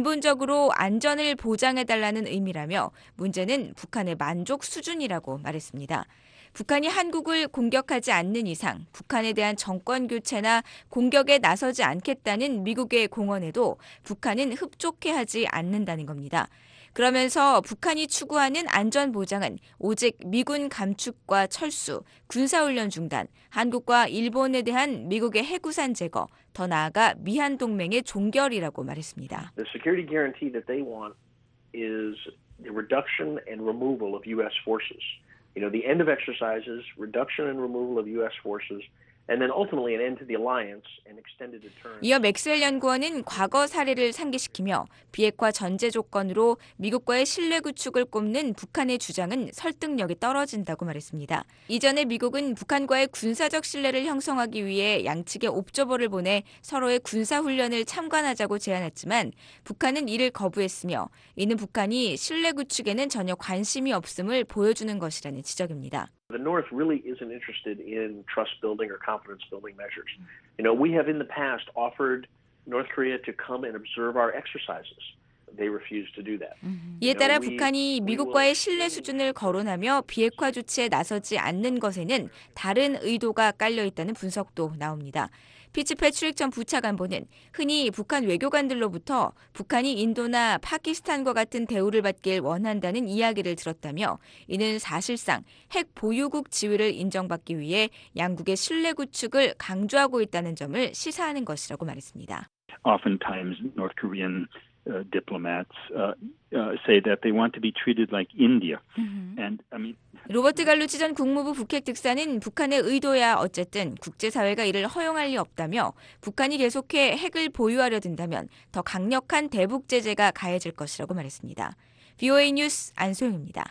근본적으로 안전을 보장해달라는 의미라며 문제는 북한의 만족 수준이라고 말했습니다. 북한이 한국을 공격하지 않는 이상 북한에 대한 정권 교체나 공격에 나서지 않겠다는 미국의 공언에도 북한은 흡족해하지 않는다는 겁니다. 그러면서 북한이 추구하는 안전보장은 오직 미군 감축과 철수, 군사훈련 중단, 한국과 일본에 대한 미국의 해구산 제거, 더 나아가 미한 동맹의 종결이라고 말했습니다. The security guarantee that they want is the reduction and removal of U S forces. You know, the end of exercises, reduction and removal of U S forces. And then ultimately an end to the alliance and extended deterrence. 이어 맥스웰 연구원은 과거 사례를 상기시키며 비핵화 전제 조건으로 미국과의 신뢰 구축을 꼽는 북한의 주장은 설득력이 떨어진다고 말했습니다. 이전에 미국은 북한과의 군사적 신뢰를 형성하기 위해 양측에 옵저버를 보내 서로의 군사훈련을 참관하자고 제안했지만 북한은 이를 거부했으며 이는 북한이 신뢰 구축에는 전혀 관심이 없음을 보여주는 것이라는 지적입니다. The North really isn't interested in trust building or confidence building measures. You know, we have in the past offered North Korea to come and observe our exercises. They refused to do that. 이에 따라 북한이 미국과의 신뢰 수준을 거론하며 비핵화 조치에 나서지 않는 것에는 다른 의도가 깔려 있다는 분석도 나옵니다. 피츠패트릭 전 부차관보는 흔히 북한 외교관들로부터 북한이 인도나 파키스탄과 같은 대우를 받길 원한다는 이야기를 들었다며 이는 사실상 핵 보유국 지위를 인정받기 위해 양국의 신뢰 구축을 강조하고 있다는 점을 시사하는 것이라고 말했습니다. Oftentimes North Korean uh, diplomats uh, uh, say that they want to be treated like India. And I mean 로버트 갈루치 전 국무부 북핵 특사는 북한의 의도야 어쨌든 국제사회가 이를 허용할 리 없다며 북한이 계속해 핵을 보유하려 든다면 더 강력한 대북 제재가 가해질 것이라고 말했습니다. 브이오에이 뉴스 안소영입니다.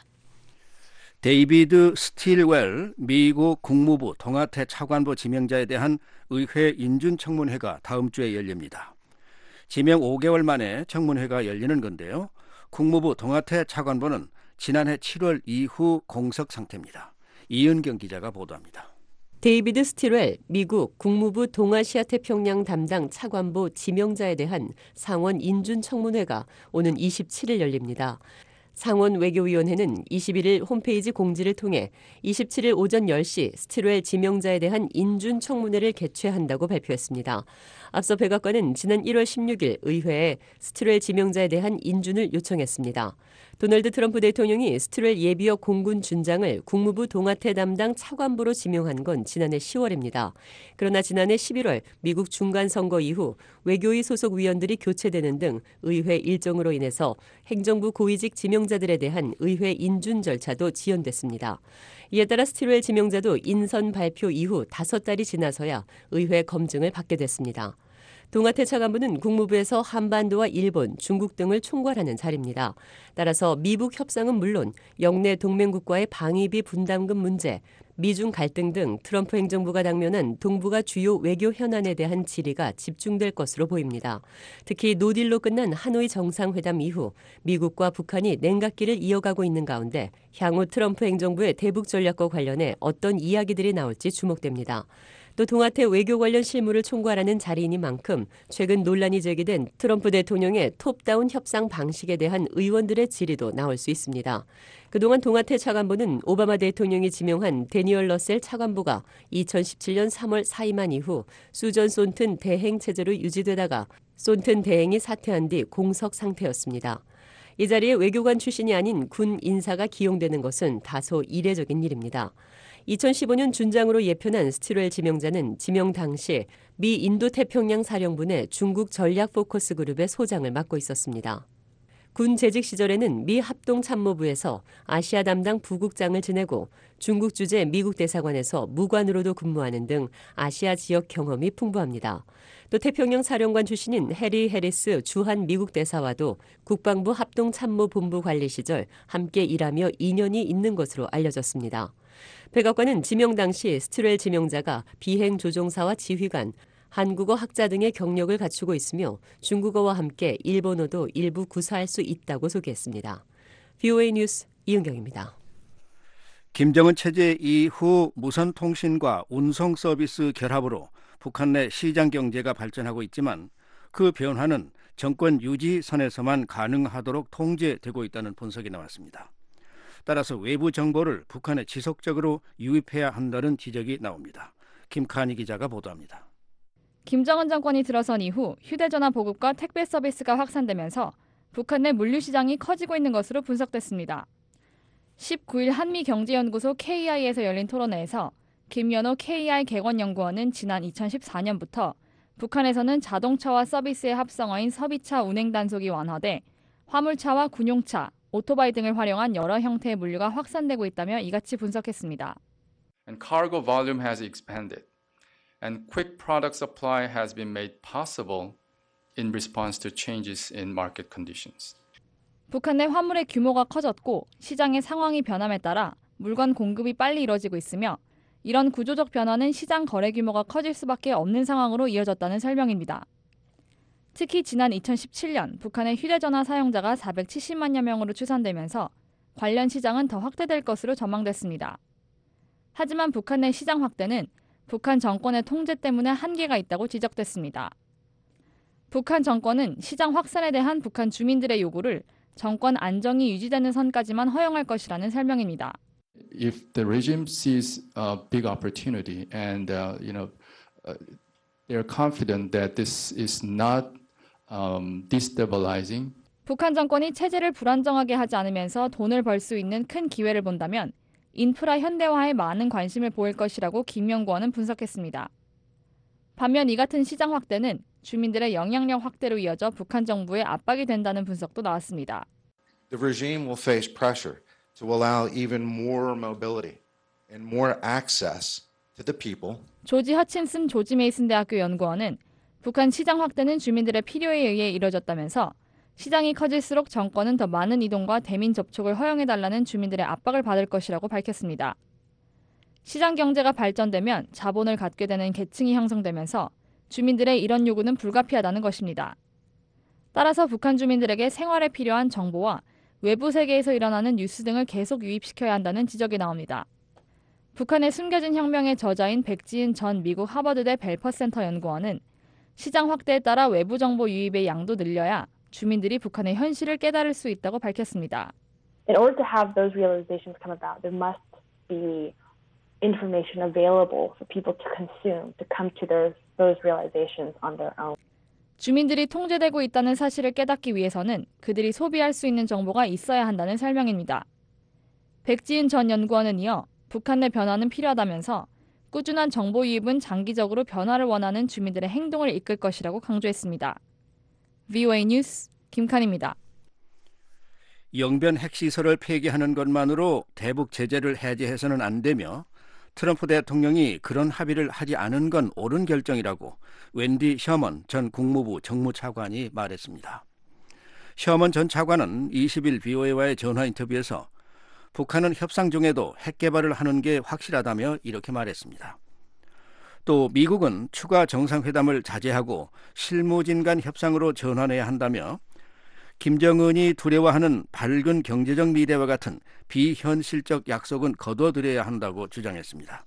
데이비드 스틸웰 미국 국무부 동아태 차관보 지명자에 대한 의회 인준청문회가 다음 주에 열립니다. 지명 오 개월 만에 청문회가 열리는 건데요. 국무부 동아태 차관보는 지난해 칠월 이후 공석 상태입니다. 이은경 기자가 보도합니다. 데이비드 스틸웰 미국 국무부 동아시아 태평양 담당 차관보 지명자에 대한 상원 인준 청문회가 오는 이십칠일 열립니다. 상원 외교위원회는 이십일일 홈페이지 공지를 통해 이십칠일 오전 열 시 스틸웰 지명자에 대한 인준 청문회를 개최한다고 발표했습니다. 앞서 백악관은 지난 일월 십육일 의회에 스틸웰 지명자에 대한 인준을 요청했습니다. 도널드 트럼프 대통령이 스틸웰 예비역 공군 준장을 국무부 동아태 담당 차관보로 지명한 건 지난해 시월입니다. 그러나 지난해 십일월 미국 중간선거 이후 외교위 소속 위원들이 교체되는 등 의회 일정으로 인해서 행정부 고위직 지명자들에 대한 의회 인준 절차도 지연됐습니다. 이에 따라 스틸웰 지명자도 인선 발표 이후 다섯 달이 지나서야 의회 검증을 받게 됐습니다. 동아태 차관보는 국무부에서 한반도와 일본, 중국 등을 총괄하는 자리입니다. 따라서 미북 협상은 물론 영내 동맹국과의 방위비 분담금 문제, 미중 갈등 등 트럼프 행정부가 당면한 동북아 주요 외교 현안에 대한 질의가 집중될 것으로 보입니다. 특히 노딜로 끝난 하노이 정상회담 이후 미국과 북한이 냉각기를 이어가고 있는 가운데 향후 트럼프 행정부의 대북 전략과 관련해 어떤 이야기들이 나올지 주목됩니다. 또 동아태 외교 관련 실무를 총괄하는 자리이니만큼 최근 논란이 제기된 트럼프 대통령의 톱다운 협상 방식에 대한 의원들의 질의도 나올 수 있습니다. 그동안 동아태 차관보는 오바마 대통령이 지명한 데니얼 러셀 차관보가 이천십칠 년 삼월 사임한 이후 수전 손튼 대행 체제로 유지되다가 손튼 대행이 사퇴한 뒤 공석 상태였습니다. 이 자리에 외교관 출신이 아닌 군 인사가 기용되는 것은 다소 이례적인 일입니다. 이천십오 년 준장으로 예편한 스티웰 지명자는 지명 당시 미 인도태평양 사령부내 중국 전략 포커스 그룹의 소장을 맡고 있었습니다. 군 재직 시절에는 미 합동참모부에서 아시아 담당 부국장을 지내고 중국 주재 미국 대사관에서 무관으로도 근무하는 등 아시아 지역 경험이 풍부합니다. 또 태평양 사령관 출신인 해리 해리스 주한 미국 대사와도 국방부 합동참모본부 관리 시절 함께 일하며 인연이 있는 것으로 알려졌습니다. 백악관은 지명 당시 스티웰 지명자가 비행 조종사와 지휘관, 한국어 학자 등의 경력을 갖추고 있으며 중국어와 함께 일본어도 일부 구사할 수 있다고 소개했습니다. 브이오에이 뉴스 이은경입니다. 김정은 체제 이후 무선 통신과 운송 서비스 결합으로 북한 내 시장 경제가 발전하고 있지만 그 변화는 정권 유지 선에서만 가능하도록 통제되고 있다는 분석이 나왔습니다. 따라서 외부 정보를 북한에 지속적으로 유입해야 한다는 지적이 나옵니다. 김칸희 기자가 보도합니다. 김정은 정권이 들어선 이후 휴대전화 보급과 택배 서비스가 확산되면서 북한 내 물류시장이 커지고 있는 것으로 분석됐습니다. 십구 일 한미경제연구소 케이아이에서 열린 토론회에서 김연호 케이아이 객원연구원은 지난 이천십사 년부터 북한에서는 자동차와 서비스의 합성어인 서비차 운행 단속이 완화돼 화물차와 군용차, 오토바이 등을 활용한 여러 형태의 물류가 확산되고 있다며 이같이 분석했습니다. And cargo volume has expanded, and quick product supply has been made possible in response to changes in market conditions. 북한 내 화물의 규모가 커졌고 시장의 상황이 변함에 따라 물건 공급이 빨리 이뤄지고 있으며 이런 구조적 변화는 시장 거래 규모가 커질 수밖에 없는 상황으로 이어졌다는 설명입니다. 특히 지난 이천십칠 년 북한의 휴대전화 사용자가 사백칠십만여 명으로 추산되면서 관련 시장은 더 확대될 것으로 전망됐습니다. 하지만 북한 내 시장 확대는 북한 정권의 통제 때문에 한계가 있다고 지적됐습니다. 북한 정권은 시장 확산에 대한 북한 주민들의 요구를 정권 안정이 유지되는 선까지만 허용할 것이라는 설명입니다. If the regime sees a big opportunity and uh, you know uh, they are confident that this is not um, destabilizing. 북한 정권이 체제를 불안정하게 하지 않으면서 돈을 벌 수 있는 큰 기회를 본다면 인프라 현대화에 많은 관심을 보일 것이라고 김 연구원은 분석했습니다. 반면 이 같은 시장 확대는 주민들의 영향력 확대로 이어져 북한 정부의 압박이 된다는 분석도 나왔습니다. The regime will face pressure to allow even more mobility and more access to the people. 조지 허친슨 조지 메이슨 대학교 연구원은 북한 시장 확대는 주민들의 필요에 의해 이뤄졌다면서 시장이 커질수록 정권은 더 많은 이동과 대민 접촉을 허용해달라는 주민들의 압박을 받을 것이라고 밝혔습니다. 시장 경제가 발전되면 자본을 갖게 되는 계층이 형성되면서 주민들의 이런 요구는 불가피하다는 것입니다. 따라서 북한 주민들에게 생활에 필요한 정보와 외부 세계에서 일어나는 뉴스 등을 계속 유입시켜야 한다는 지적이 나옵니다. 북한의 숨겨진 혁명의 저자인 백지은 전 미국 하버드대 벨퍼센터 연구원은 시장 확대에 따라 외부 정보 유입의 양도 늘려야 주민들이 북한의 현실을 깨달을 수 있다고 밝혔습니다. In order to have those realizations come about, there must be information available for people to consume, to come to those, those realizations on their own. 주민들이 통제되고 있다는 사실을 깨닫기 위해서는 그들이 소비할 수 있는 정보가 있어야 한다는 설명입니다. 백지은 전 연구원은 이어 북한 내 변화는 필요하다면서 꾸준한 정보 유입은 장기적으로 변화를 원하는 주민들의 행동을 이끌 것이라고 강조했습니다. 브이오에이 뉴스 김칸입니다. 영변 핵시설을 폐기하는 것만으로 대북 제재를 해제해서는 안 되며 트럼프 대통령이 그런 합의를 하지 않은 건 옳은 결정이라고 웬디 셔먼 전 국무부 정무차관이 말했습니다. 셔먼 전 차관은 이십 일 브이오에이와의 전화 인터뷰에서 북한은 협상 중에도 핵 개발을 하는 게 확실하다며 이렇게 말했습니다. 또 미국은 추가 정상회담을 자제하고 실무진 간 협상으로 전환해야 한다며 김정은이 두려워하는 밝은 경제적 미래와 같은 비현실적 약속은 거둬들여야 한다고 주장했습니다.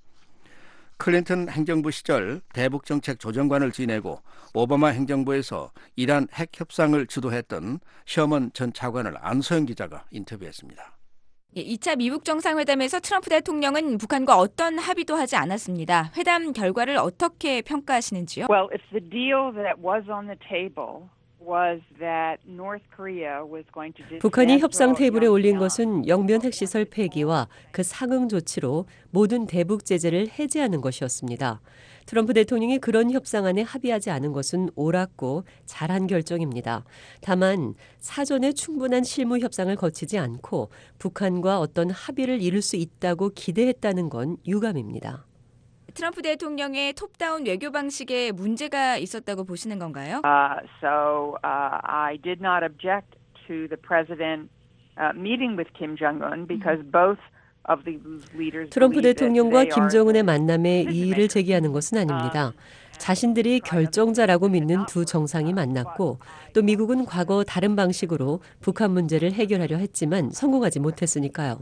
클린턴 행정부 시절 대북정책 조정관을 지내고 오바마 행정부에서 이란 핵 협상을 주도했던 셔먼 전 차관을 안소영 기자가 인터뷰했습니다. 이 차 미북 정상회담에서 트럼프 대통령은 북한과 어떤 합의도 하지 않았습니다. 회담 결과를 어떻게 평가하시는지요? Well, if the deal that was on the table was that North Korea was going to 북한이 협상 테이블에 올린 것은 영변 핵시설 폐기와 그 상응 조치로 모든 대북 제재를 해제하는 것이었습니다. 트럼프 대통령이 그런 협상안에 합의하지 않은 것은 옳았고 잘한 결정입니다. 다만 사전에 충분한 실무 협상을 거치지 않고 북한과 어떤 합의를 이룰 수 있다고 기대했다는 건 유감입니다. 트럼프 대통령의 톱다운 외교 방식에 문제가 있었다고 보시는 건가요? Uh, so uh, I did not object to the president uh, meeting with Kim Jong-un because both of the leaders. 트럼프 대통령과 김정은의 만남에 이의를 제기하는 것은 아닙니다. 자신들이 결정자라고 믿는 두 정상이 만났고 또 미국은 과거 다른 방식으로 북한 문제를 해결하려 했지만 성공하지 못했으니까요.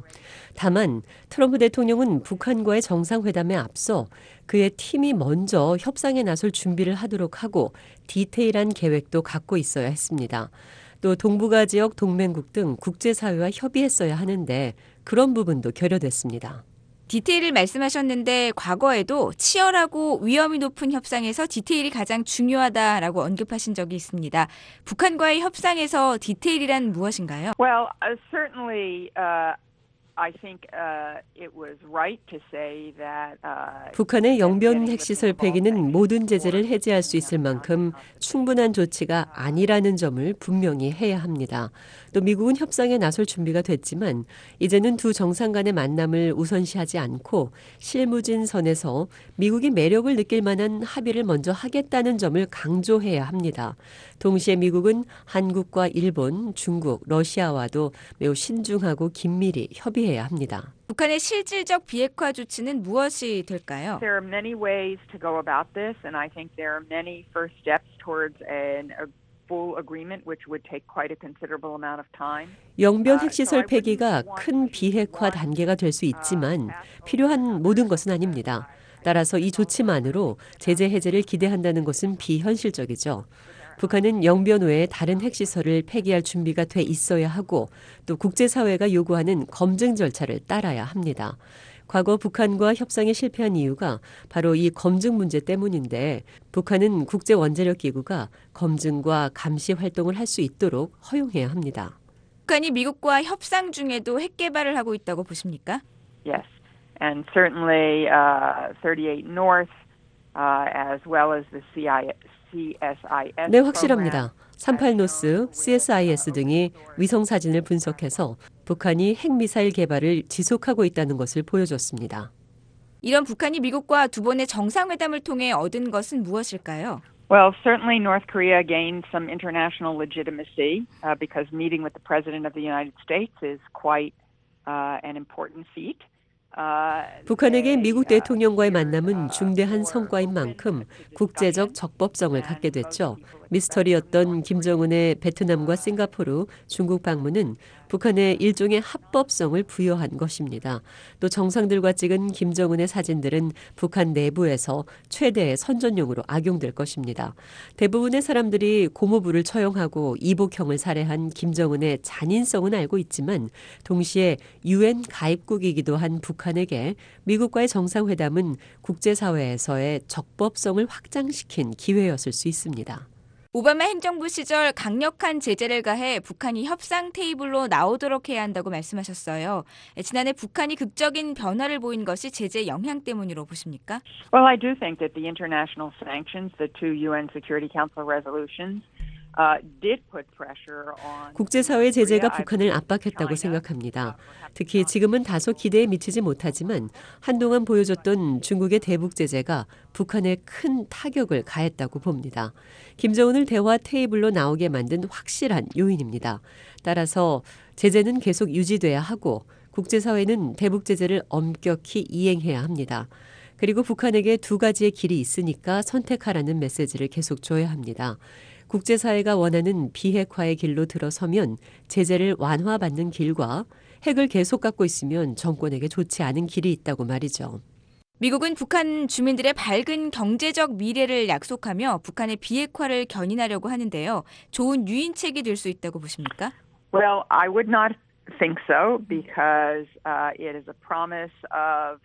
다만 트럼프 대통령은 북한과의 정상회담에 앞서 그의 팀이 먼저 협상에 나설 준비를 하도록 하고 디테일한 계획도 갖고 있어야 했습니다. 또 동북아 지역 동맹국 등 국제사회와 협의했어야 하는데 그런 부분도 결여됐습니다. 디테일을 말씀하셨는데 과거에도 치열하고 위험이 높은 협상에서 디테일이 가장 중요하다라고 언급하신 적이 있습니다. 북한과의 협상에서 디테일이란 무엇인가요? Well, uh, certainly uh, I think uh, it was right to say that uh, 북한의 영변 핵시설 폐기는 모든 제재를 해제할 수 있을 만큼 충분한 조치가 아니라는 점을 분명히 해야 합니다. 또 미국은 협상에 나설 준비가 됐지만 이제는 두 정상 간의 만남을 우선시하지 않고 실무진 선에서 미국이 매력을 느낄 만한 합의를 먼저 하겠다는 점을 강조해야 합니다. 동시에 미국은 한국과 일본, 중국, 러시아와도 매우 신중하고 긴밀히 협의해야 합니다. 북한의 실질적 비핵화 조치는 무엇이 될까요? There are many ways to go about this, and I think there are many first steps towards an full agreement, which would take quite a considerable amount of time. 영변 핵시설 폐기가 큰 비핵화 단계가 될 수 있지만 필요한 모든 것은 아닙니다. 따라서 이 조치만으로 제재 해제를 기대한다는 것은 비현실적이죠. 북한은 영변 외에 다른 핵시설을 폐기할 준비가 돼 있어야 하고 또 국제사회가 요구하는 검증 절차를 따라야 합니다. 과거 북한과 협상에 실패한 이유가 바로 이 검증 문제 때문인데 북한은 국제원자력기구가 검증과 감시 활동을 할 수 있도록 허용해야 합니다. 북한이 미국과 협상 중에도 핵 개발을 하고 있다고 보십니까? Yes, and certainly uh, thirty-eight North uh, as well as the C I S I S. 네, 확실합니다. 삼십팔 노스, 씨 에스 아이 에스 등이 위성사진을 분석해서 북한이 핵미사일 개발을 지속하고 있다는 것을 보여줬습니다. 이런 북한이 미국과 두 번의 정상회담을 통해 얻은 것은 무엇일까요? Well, certainly North Korea gained some international legitimacy uh, because meeting with the President of the United States is quite uh, an important feat. 북한에게 미국 대통령과의 만남은 중대한 성과인 만큼 국제적 적법성을 갖게 됐죠. 미스터리였던 김정은의 베트남과 싱가포르, 중국 방문은 북한에 일종의 합법성을 부여한 것입니다. 또 정상들과 찍은 김정은의 사진들은 북한 내부에서 최대의 선전용으로 악용될 것입니다. 대부분의 사람들이 고무부를 처형하고 이복형을 살해한 김정은의 잔인성은 알고 있지만 동시에 유엔 가입국이기도 한 북한에게 미국과의 정상회담은 국제사회에서의 적법성을 확장시킨 기회였을 수 있습니다. 오바마 행정부 시절 강력한 제재를 가해 북한이 협상 테이블로 나오도록 해야 한다고 말씀하셨어요. 지난해 북한이 극적인 변화를 보인 것이 제재 영향 때문이라고 보십니까? Well, I do think that the international sanctions, the two U N Security Council resolutions, uh, did put pressure on. 국제사회 제재가 북한을 압박했다고 생각합니다. 특히 지금은 다소 기대에 미치지 못하지만 한동안 보여줬던 중국의 대북 제재가 북한에 큰 타격을 가했다고 봅니다. 김정은을 대화 테이블로 나오게 만든 확실한 요인입니다. 따라서 제재는 계속 유지돼야 하고 국제사회는 대북 제재를 엄격히 이행해야 합니다. 그리고 북한에게 두 가지의 길이 있으니까 선택하라는 메시지를 계속 줘야 합니다. 국제사회가 원하는 비핵화의 길로 들어서면 제재를 완화받는 길과 핵을 계속 갖고 있으면 정권에게 좋지 않은 길이 있다고 말이죠. 미국은 북한 주민들의 밝은 경제적 미래를 약속하며 북한의 비핵화를 견인하려고 하는데요. 좋은 유인책이 될 수 있다고 보십니까? Well, I would not think so because uh, it is a promise of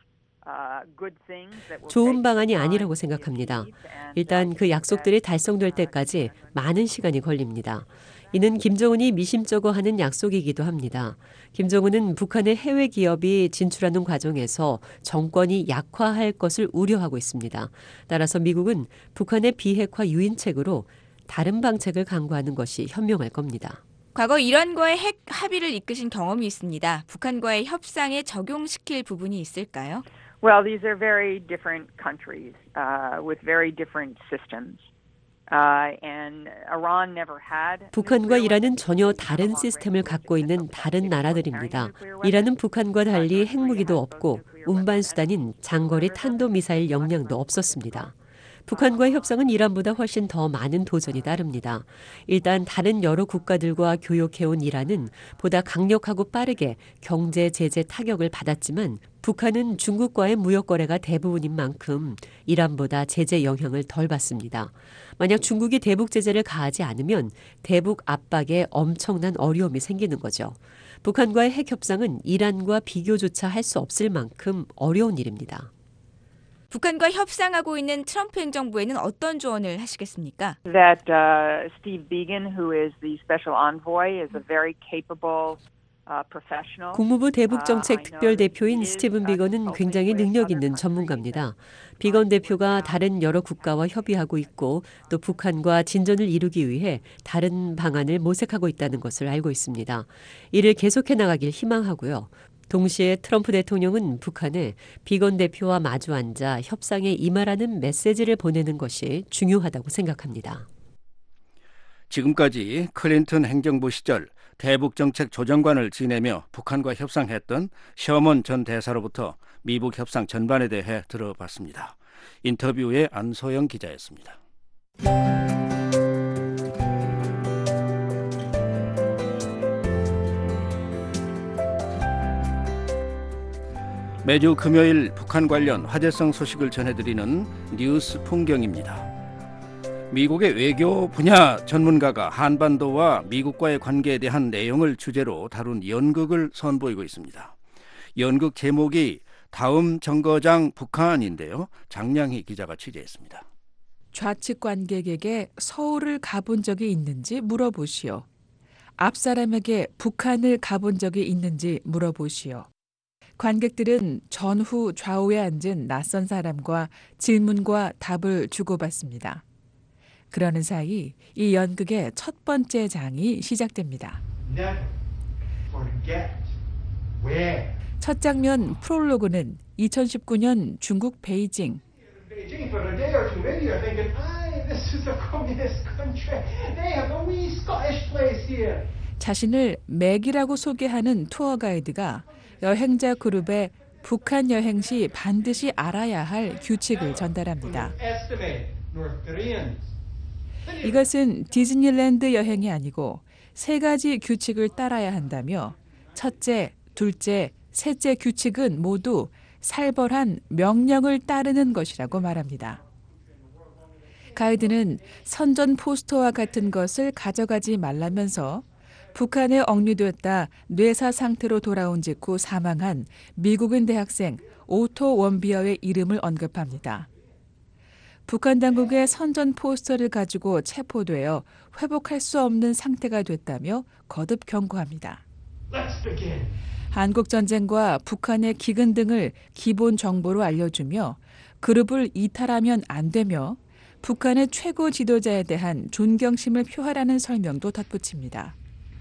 좋은 방안이 아니라고 생각합니다. 일단 그 약속들이 달성될 때까지 많은 시간이 걸립니다. 이는 김정은이 미심쩍어 하는 약속이기도 합니다. 김정은은 북한의 해외 기업이 진출하는 과정에서 정권이 약화할 것을 우려하고 있습니다. 따라서 미국은 북한의 비핵화 유인책으로 다른 방책을 강구하는 것이 현명할 겁니다. 과거 이란과의 핵 합의를 이끄신 경험이 있습니다. 북한과의 협상에 적용시킬 부분이 있을까요? Well, these are very different countries uh, with very different systems. Uh, and Iran never had. 북한과 이란은 전혀 다른 시스템을 갖고 있는 다른 나라들입니다. 이란은 북한과 달리 핵무기도 없고 운반수단인 장거리 탄도미사일 역량도 없었습니다. 북한과의 협상은 이란보다 훨씬 더 많은 도전이 따릅니다. 일단 다른 여러 국가들과 교역해온 이란은 보다 강력하고 빠르게 경제 제재 타격을 받았지만 북한은 중국과의 무역 거래가 대부분인 만큼 이란보다 제재 영향을 덜 받습니다. 만약 중국이 대북 제재를 가하지 않으면 대북 압박에 엄청난 어려움이 생기는 거죠. 북한과의 핵 협상은 이란과 비교조차 할 수 없을 만큼 어려운 일입니다. 북한과 협상하고 있는 트럼프 행정부에는 어떤 조언을 하시겠습니까? That uh, Steve Biegun, who is the special envoy, is a very capable uh, professional. 국무부 대북정책 특별대표인 스티븐 비건은 굉장히 능력 있는 전문가입니다. 비건 대표가 다른 여러 국가와 협의하고 있고 또 북한과 진전을 이루기 위해 다른 방안을 모색하고 있다는 것을 알고 있습니다. 이를 계속해 나가길 희망하고요. 동시에 트럼프 대통령은 북한에 비건 대표와 마주 앉아 협상에 임하라는 메시지를 보내는 것이 중요하다고 생각합니다. 지금까지 클린턴 행정부 시절 대북정책 조정관을 지내며 북한과 협상했던 셔먼 전 대사로부터 미북 협상 전반에 대해 들어봤습니다. 인터뷰의 안소영 기자였습니다. 매주 금요일 북한 관련 화제성 소식을 전해드리는 뉴스 풍경입니다. 미국의 외교 분야 전문가가 한반도와 미국과의 관계에 대한 내용을 주제로 다룬 연극을 선보이고 있습니다. 연극 제목이 다음 정거장 북한인데요. 장량희 기자가 취재했습니다. 좌측 관객에게 서울을 가본 적이 있는지 물어보시오. 앞 사람에게 북한을 가본 적이 있는지 물어보시오. 관객들은 전후 좌우에 앉은 낯선 사람과 질문과 답을 주고받습니다. 그러는 사이 이 연극의 첫 번째 장이 시작됩니다. 첫 장면 프롤로그는 이천십구 년 중국 베이징. 자신을 맥이라고 소개하는 투어 가이드가 여행자 그룹에 북한 여행 시 반드시 알아야 할 규칙을 전달합니다. 이것은 디즈니랜드 여행이 아니고 세 가지 규칙을 따라야 한다며 첫째, 둘째, 셋째 규칙은 모두 살벌한 명령을 따르는 것이라고 말합니다. 가이드는 선전 포스터와 같은 것을 가져가지 말라면서 북한에 억류되었다 뇌사 상태로 돌아온 직후 사망한 미국인 대학생 오토 원비어의 이름을 언급합니다. 북한 당국의 선전 포스터를 가지고 체포되어 회복할 수 없는 상태가 됐다며 거듭 경고합니다. 한국 전쟁과 북한의 기근 등을 기본 정보로 알려주며 그룹을 이탈하면 안 되며 북한의 최고 지도자에 대한 존경심을 표하라는 설명도 덧붙입니다.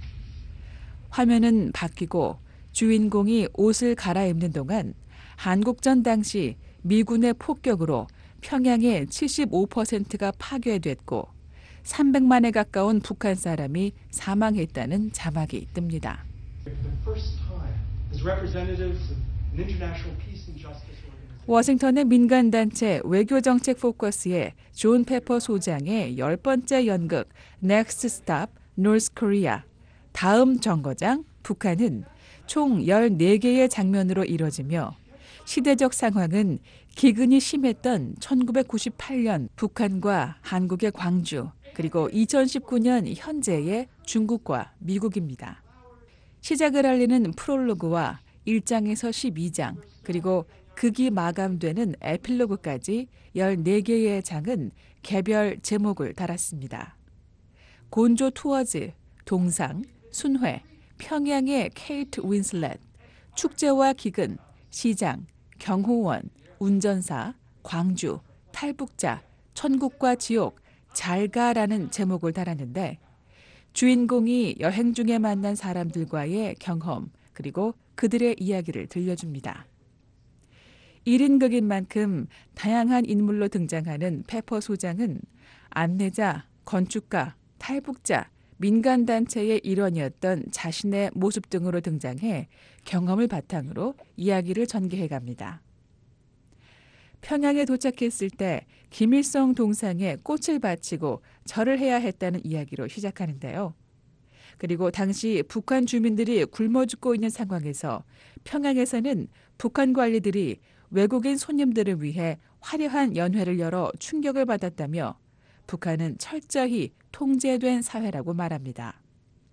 화면은 바뀌고 주인공이 옷을 갈아입는 동안 한국전 당시 미군의 폭격으로 평양의 칠십오 퍼센트가 파괴됐고 삼백만에 가까운 북한 사람이 사망했다는 자막이 뜹니다. as representatives of an international peace and justice organization. 워싱턴의 민간단체 외교정책 포커스의 존 페퍼 소장의 열 번째 연극 Next Stop, North Korea, 다음 정거장, 북한은 총 열네 개의 장면으로 이뤄지며 시대적 상황은 기근이 심했던 천구백구십팔 년 북한과 한국의 광주, 그리고 이천십구 년 현재의 중국과 미국입니다. 시작을 알리는 프롤로그와 일 장에서 십이 장, 그리고 극이 마감되는 에필로그까지 열네 개의 장은 개별 제목을 달았습니다. 곤조 투어즈, 동상, 순회, 평양의 케이트 윈슬렛, 축제와 기근, 시장, 경호원, 운전사, 광주, 탈북자, 천국과 지옥, 잘가라는 제목을 달았는데 주인공이 여행 중에 만난 사람들과의 경험, 그리고 그들의 이야기를 들려줍니다. 일 인극인 만큼 다양한 인물로 등장하는 페퍼 소장은 안내자, 건축가, 탈북자, 민간단체의 일원이었던 자신의 모습 등으로 등장해 경험을 바탕으로 이야기를 전개해갑니다. 평양에 도착했을 때 김일성 동상에 꽃을 바치고 절을 해야 했다는 이야기로 시작하는데요. 그리고 당시 북한 주민들이 굶어 죽고 있는 상황에서 평양에서는 북한 관리들이 외국인 손님들을 위해 화려한 연회를 열어 충격을 받았다며 북한은 철저히 통제된 사회라고 말합니다.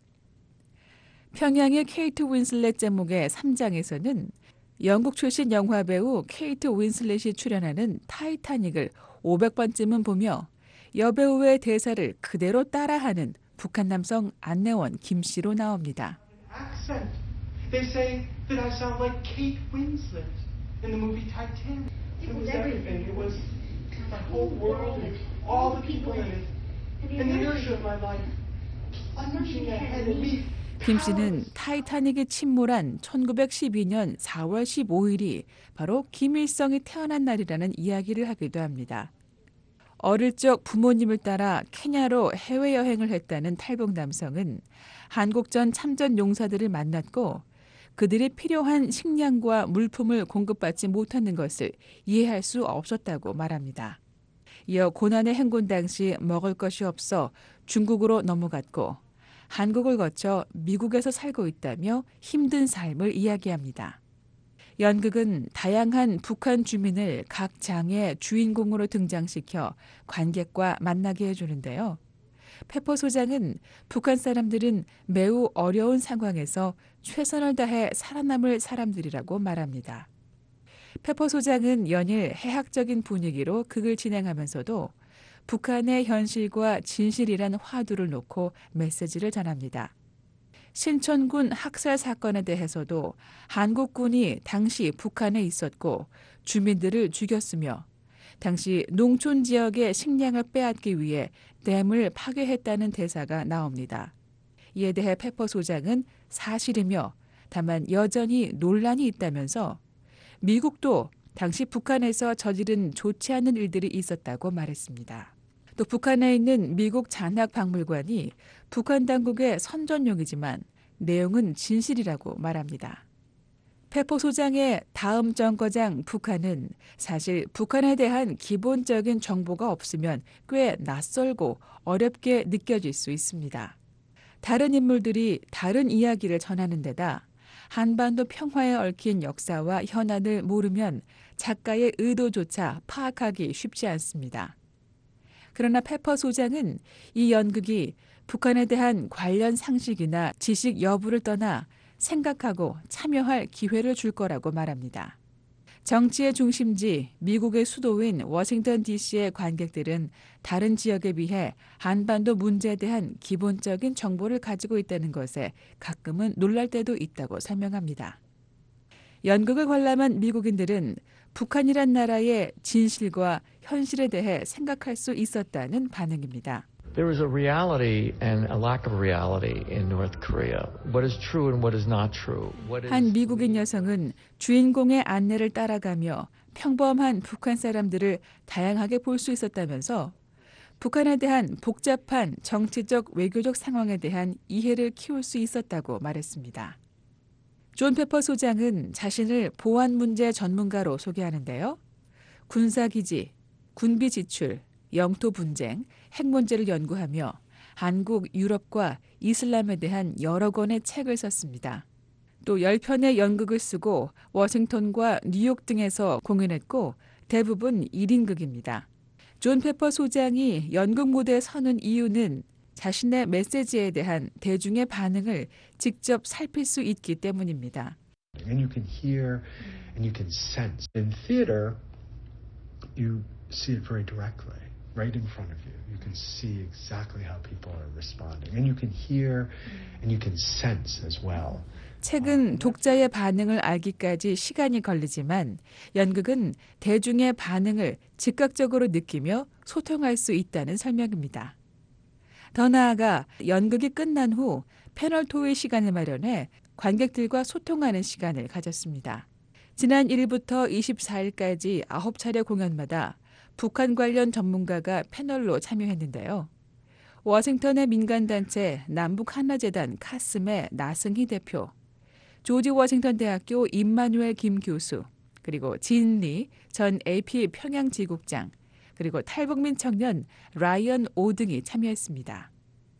평양의 케이트 윈슬렛 제목의 삼 장에서는 영국 출신 영화배우 케이트 윈슬렛이 출연하는 타이타닉을 오백 번쯤은 보며 여배우의 대사를 그대로 따라하는 북한 남성 안내원 김 씨로 나옵니다. Accent. They say that I sound like Kate Winslet in the movie Titanic. It was everything. It was my whole world and all the people in it. And the inertia of my life. Punching ahead and me. 김 씨는 타이타닉이 침몰한 천구백십이 년 사월 십오일이 바로 김일성이 태어난 날이라는 이야기를 하기도 합니다. 어릴 적 부모님을 따라 케냐로 해외여행을 했다는 탈북 남성은 한국전 참전 용사들을 만났고 그들이 필요한 식량과 물품을 공급받지 못하는 것을 이해할 수 없었다고 말합니다. 이어 고난의 행군 당시 먹을 것이 없어 중국으로 넘어갔고 한국을 거쳐 미국에서 살고 있다며 힘든 삶을 이야기합니다. 연극은 다양한 북한 주민을 각 장의 주인공으로 등장시켜 관객과 만나게 해주는데요. 페퍼 소장은 북한 사람들은 매우 어려운 상황에서 최선을 다해 살아남을 사람들이라고 말합니다. 페퍼 소장은 연일 해학적인 분위기로 극을 진행하면서도 북한의 현실과 진실이란 화두를 놓고 메시지를 전합니다. 신천군 학살 사건에 대해서도 한국군이 당시 북한에 있었고 주민들을 죽였으며 당시 농촌 지역의 식량을 빼앗기 위해 댐을 파괴했다는 대사가 나옵니다. 이에 대해 페퍼 소장은 사실이며 다만 여전히 논란이 있다면서 미국도 당시 북한에서 저지른 좋지 않은 일들이 있었다고 말했습니다. 또 북한에 있는 미국 잔학박물관이 북한 당국의 선전용이지만 내용은 진실이라고 말합니다. 페퍼 소장의 다음 정거장 북한은 사실 북한에 대한 기본적인 정보가 없으면 꽤 낯설고 어렵게 느껴질 수 있습니다. 다른 인물들이 다른 이야기를 전하는 데다 한반도 평화에 얽힌 역사와 현안을 모르면 작가의 의도조차 파악하기 쉽지 않습니다. 그러나 페퍼 소장은 이 연극이 북한에 대한 관련 상식이나 지식 여부를 떠나 생각하고 참여할 기회를 줄 거라고 말합니다. 정치의 중심지 미국의 수도인 워싱턴 디씨의 관객들은 다른 지역에 비해 한반도 문제에 대한 기본적인 정보를 가지고 있다는 것에 가끔은 놀랄 때도 있다고 설명합니다. 연극을 관람한 미국인들은 북한이란 나라의 진실과 현실에 대해 생각할 수 있었다는 반응입니다. There is a reality and a lack of reality in North Korea. What is true and what is not true. What is... 한 미국인 여성은 주인공의 안내를 따라가며 평범한 북한 사람들을 다양하게 볼 수 있었다면서 북한에 대한 복잡한 정치적 외교적 상황에 대한 이해를 키울 수 있었다고 말했습니다. 존 페퍼 소장은 자신을 보안 문제 전문가로 소개하는데요. 군사기지, 군비 지출, 영토 분쟁, 핵 문제를 연구하며 한국, 유럽과 이슬람에 대한 여러 권의 책을 썼습니다. 또 열 편의 연극을 쓰고 워싱턴과 뉴욕 등에서 공연했고 대부분 일 인극입니다. 존 페퍼 소장이 연극 무대에 서는 이유는 자신의 메시지에 대한 대중의 반응을 직접 살필 수 있기 때문입니다. And you can hear and you can sense. In theater, you see it very directly, right in front of you. You can see exactly how people are responding. And you can hear and you can sense as well. 책은 독자의 반응을 알기까지 시간이 걸리지만 연극은 대중의 반응을 즉각적으로 느끼며 소통할 수 있다는 설명입니다. 더 나아가 연극이 끝난 후 패널 토의 시간을 마련해 관객들과 소통하는 시간을 가졌습니다. 지난 일 일부터 이십사 일까지 아홉 차례 공연마다 북한 관련 전문가가 패널로 참여했는데요. 워싱턴의 민간단체 남북한라재단 카슴의 나승희 대표, 조지 워싱턴 대학교 임마누엘 김 교수, 그리고 진리 전 에이피 평양지국장, 그리고 탈북민 청년 라이언 오 등이 참여했습니다.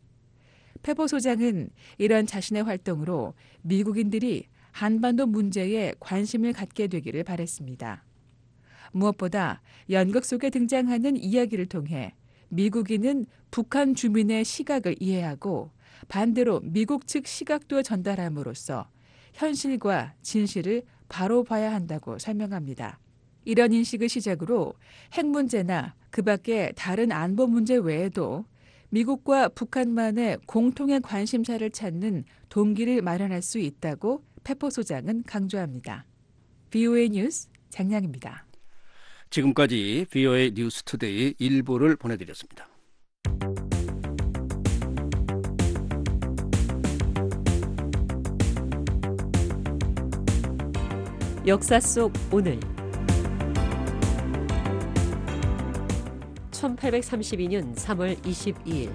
페퍼 소장은 이런 자신의 활동으로 미국인들이 한반도 문제에 관심을 갖게 되기를 바랬습니다. 무엇보다 연극 속에 등장하는 이야기를 통해 미국인은 북한 주민의 시각을 이해하고 반대로 미국 측 시각도 전달함으로써 현실과 진실을 바로 봐야 한다고 설명합니다. 이런 인식을 시작으로 핵 문제나 그 밖의 다른 안보 문제 외에도 미국과 북한만의 공통의 관심사를 찾는 동기를 마련할 수 있다고 페퍼 소장은 강조합니다. 브이오에이 뉴스 장량입니다. 지금까지 브이오에이 뉴스 투데이 일부를 보내드렸습니다. 역사 속 오늘 천팔백삼십이 년 삼월 이십이일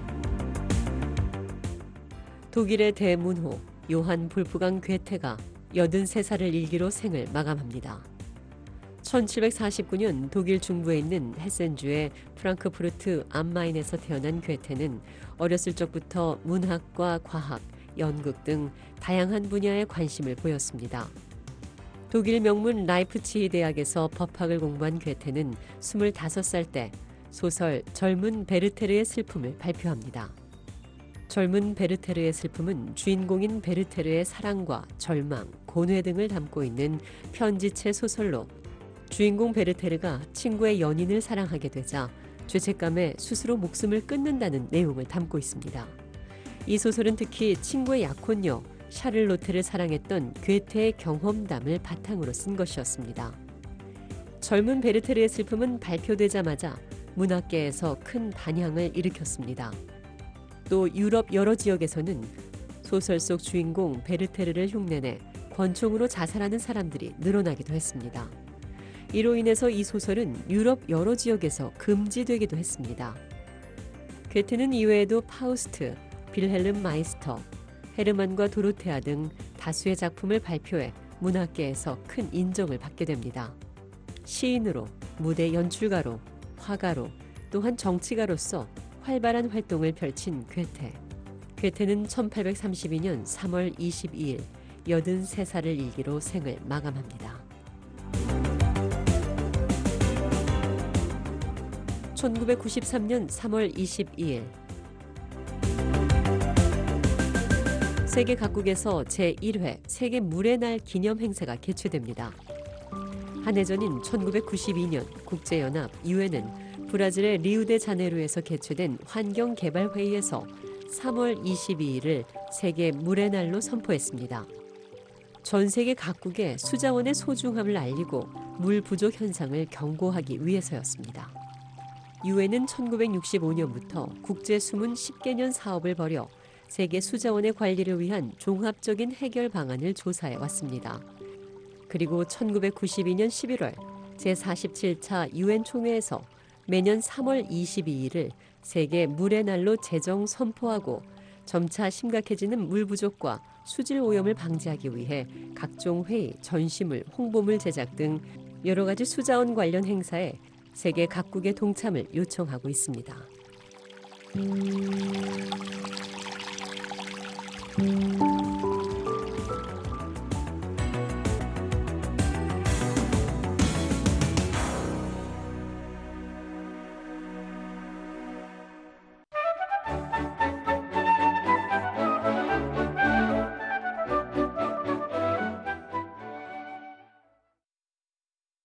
독일의 대문호 요한 볼프강 괴테가 여든세 살을 일기로 생을 마감합니다. 천칠백사십구 년 독일 중부에 있는 헤센주의 프랑크푸르트 암마인에서 태어난 괴테는 어렸을 적부터 문학과 과학, 연극 등 다양한 분야에 관심을 보였습니다. 독일 명문 라이프치히 대학에서 법학을 공부한 괴테는 스물다섯 살 때 소설 젊은 베르테르의 슬픔을 발표합니다. 젊은 베르테르의 슬픔은 주인공인 베르테르의 사랑과 절망, 고뇌 등을 담고 있는 편지체 소설로 주인공 베르테르가 친구의 연인을 사랑하게 되자 죄책감에 스스로 목숨을 끊는다는 내용을 담고 있습니다. 이 소설은 특히 친구의 약혼녀 샤를로테를 사랑했던 괴테의 경험담을 바탕으로 쓴 것이었습니다. 젊은 베르테르의 슬픔은 발표되자마자 문학계에서 큰 반향을 일으켰습니다. 또 유럽 여러 지역에서는 소설 속 주인공 베르테르를 흉내내 권총으로 자살하는 사람들이 늘어나기도 했습니다. 이로 인해서 이 소설은 유럽 여러 지역에서 금지되기도 했습니다. 괴테는 이외에도 파우스트, 빌헬름 마이스터, 헤르만과 도로테아 등 다수의 작품을 발표해 문학계에서 큰 인정을 받게 됩니다. 시인으로, 무대 연출가로, 화가로, 또한 정치가로서 활발한 활동을 펼친 괴테. 괴테는 천팔백삼십이 년 삼월 이십이일 여든세 살을 일기로 생을 마감합니다. 천구백구십삼 년 삼월 이십이일 세계 각국에서 제일 회 세계 물의 날 기념 행사가 개최됩니다. 한 해 전인 천구백구십이 년 국제연합 유엔은 브라질의 리우데자네이루에서 개최된 환경개발회의에서 삼월 이십이일을 세계 물의 날로 선포했습니다. 전 세계 각국의 수자원의 소중함을 알리고 물 부족 현상을 경고하기 위해서였습니다. 유엔은 천구백육십오 년부터 국제 수문 십 개년 사업을 벌여 세계 수자원의 관리를 위한 종합적인 해결 방안을 조사해 왔습니다. 그리고 천구백구십이 년 십일월 제사십칠 차 유엔 총회에서 매년 삼월 이십이일을 세계 물의 날로 제정 선포하고 점차 심각해지는 물 부족과 수질 오염을 방지하기 위해 각종 회의, 전시물, 홍보물 제작 등 여러 가지 수자원 관련 행사에 세계 각국의 동참을 요청하고 있습니다. Thank you.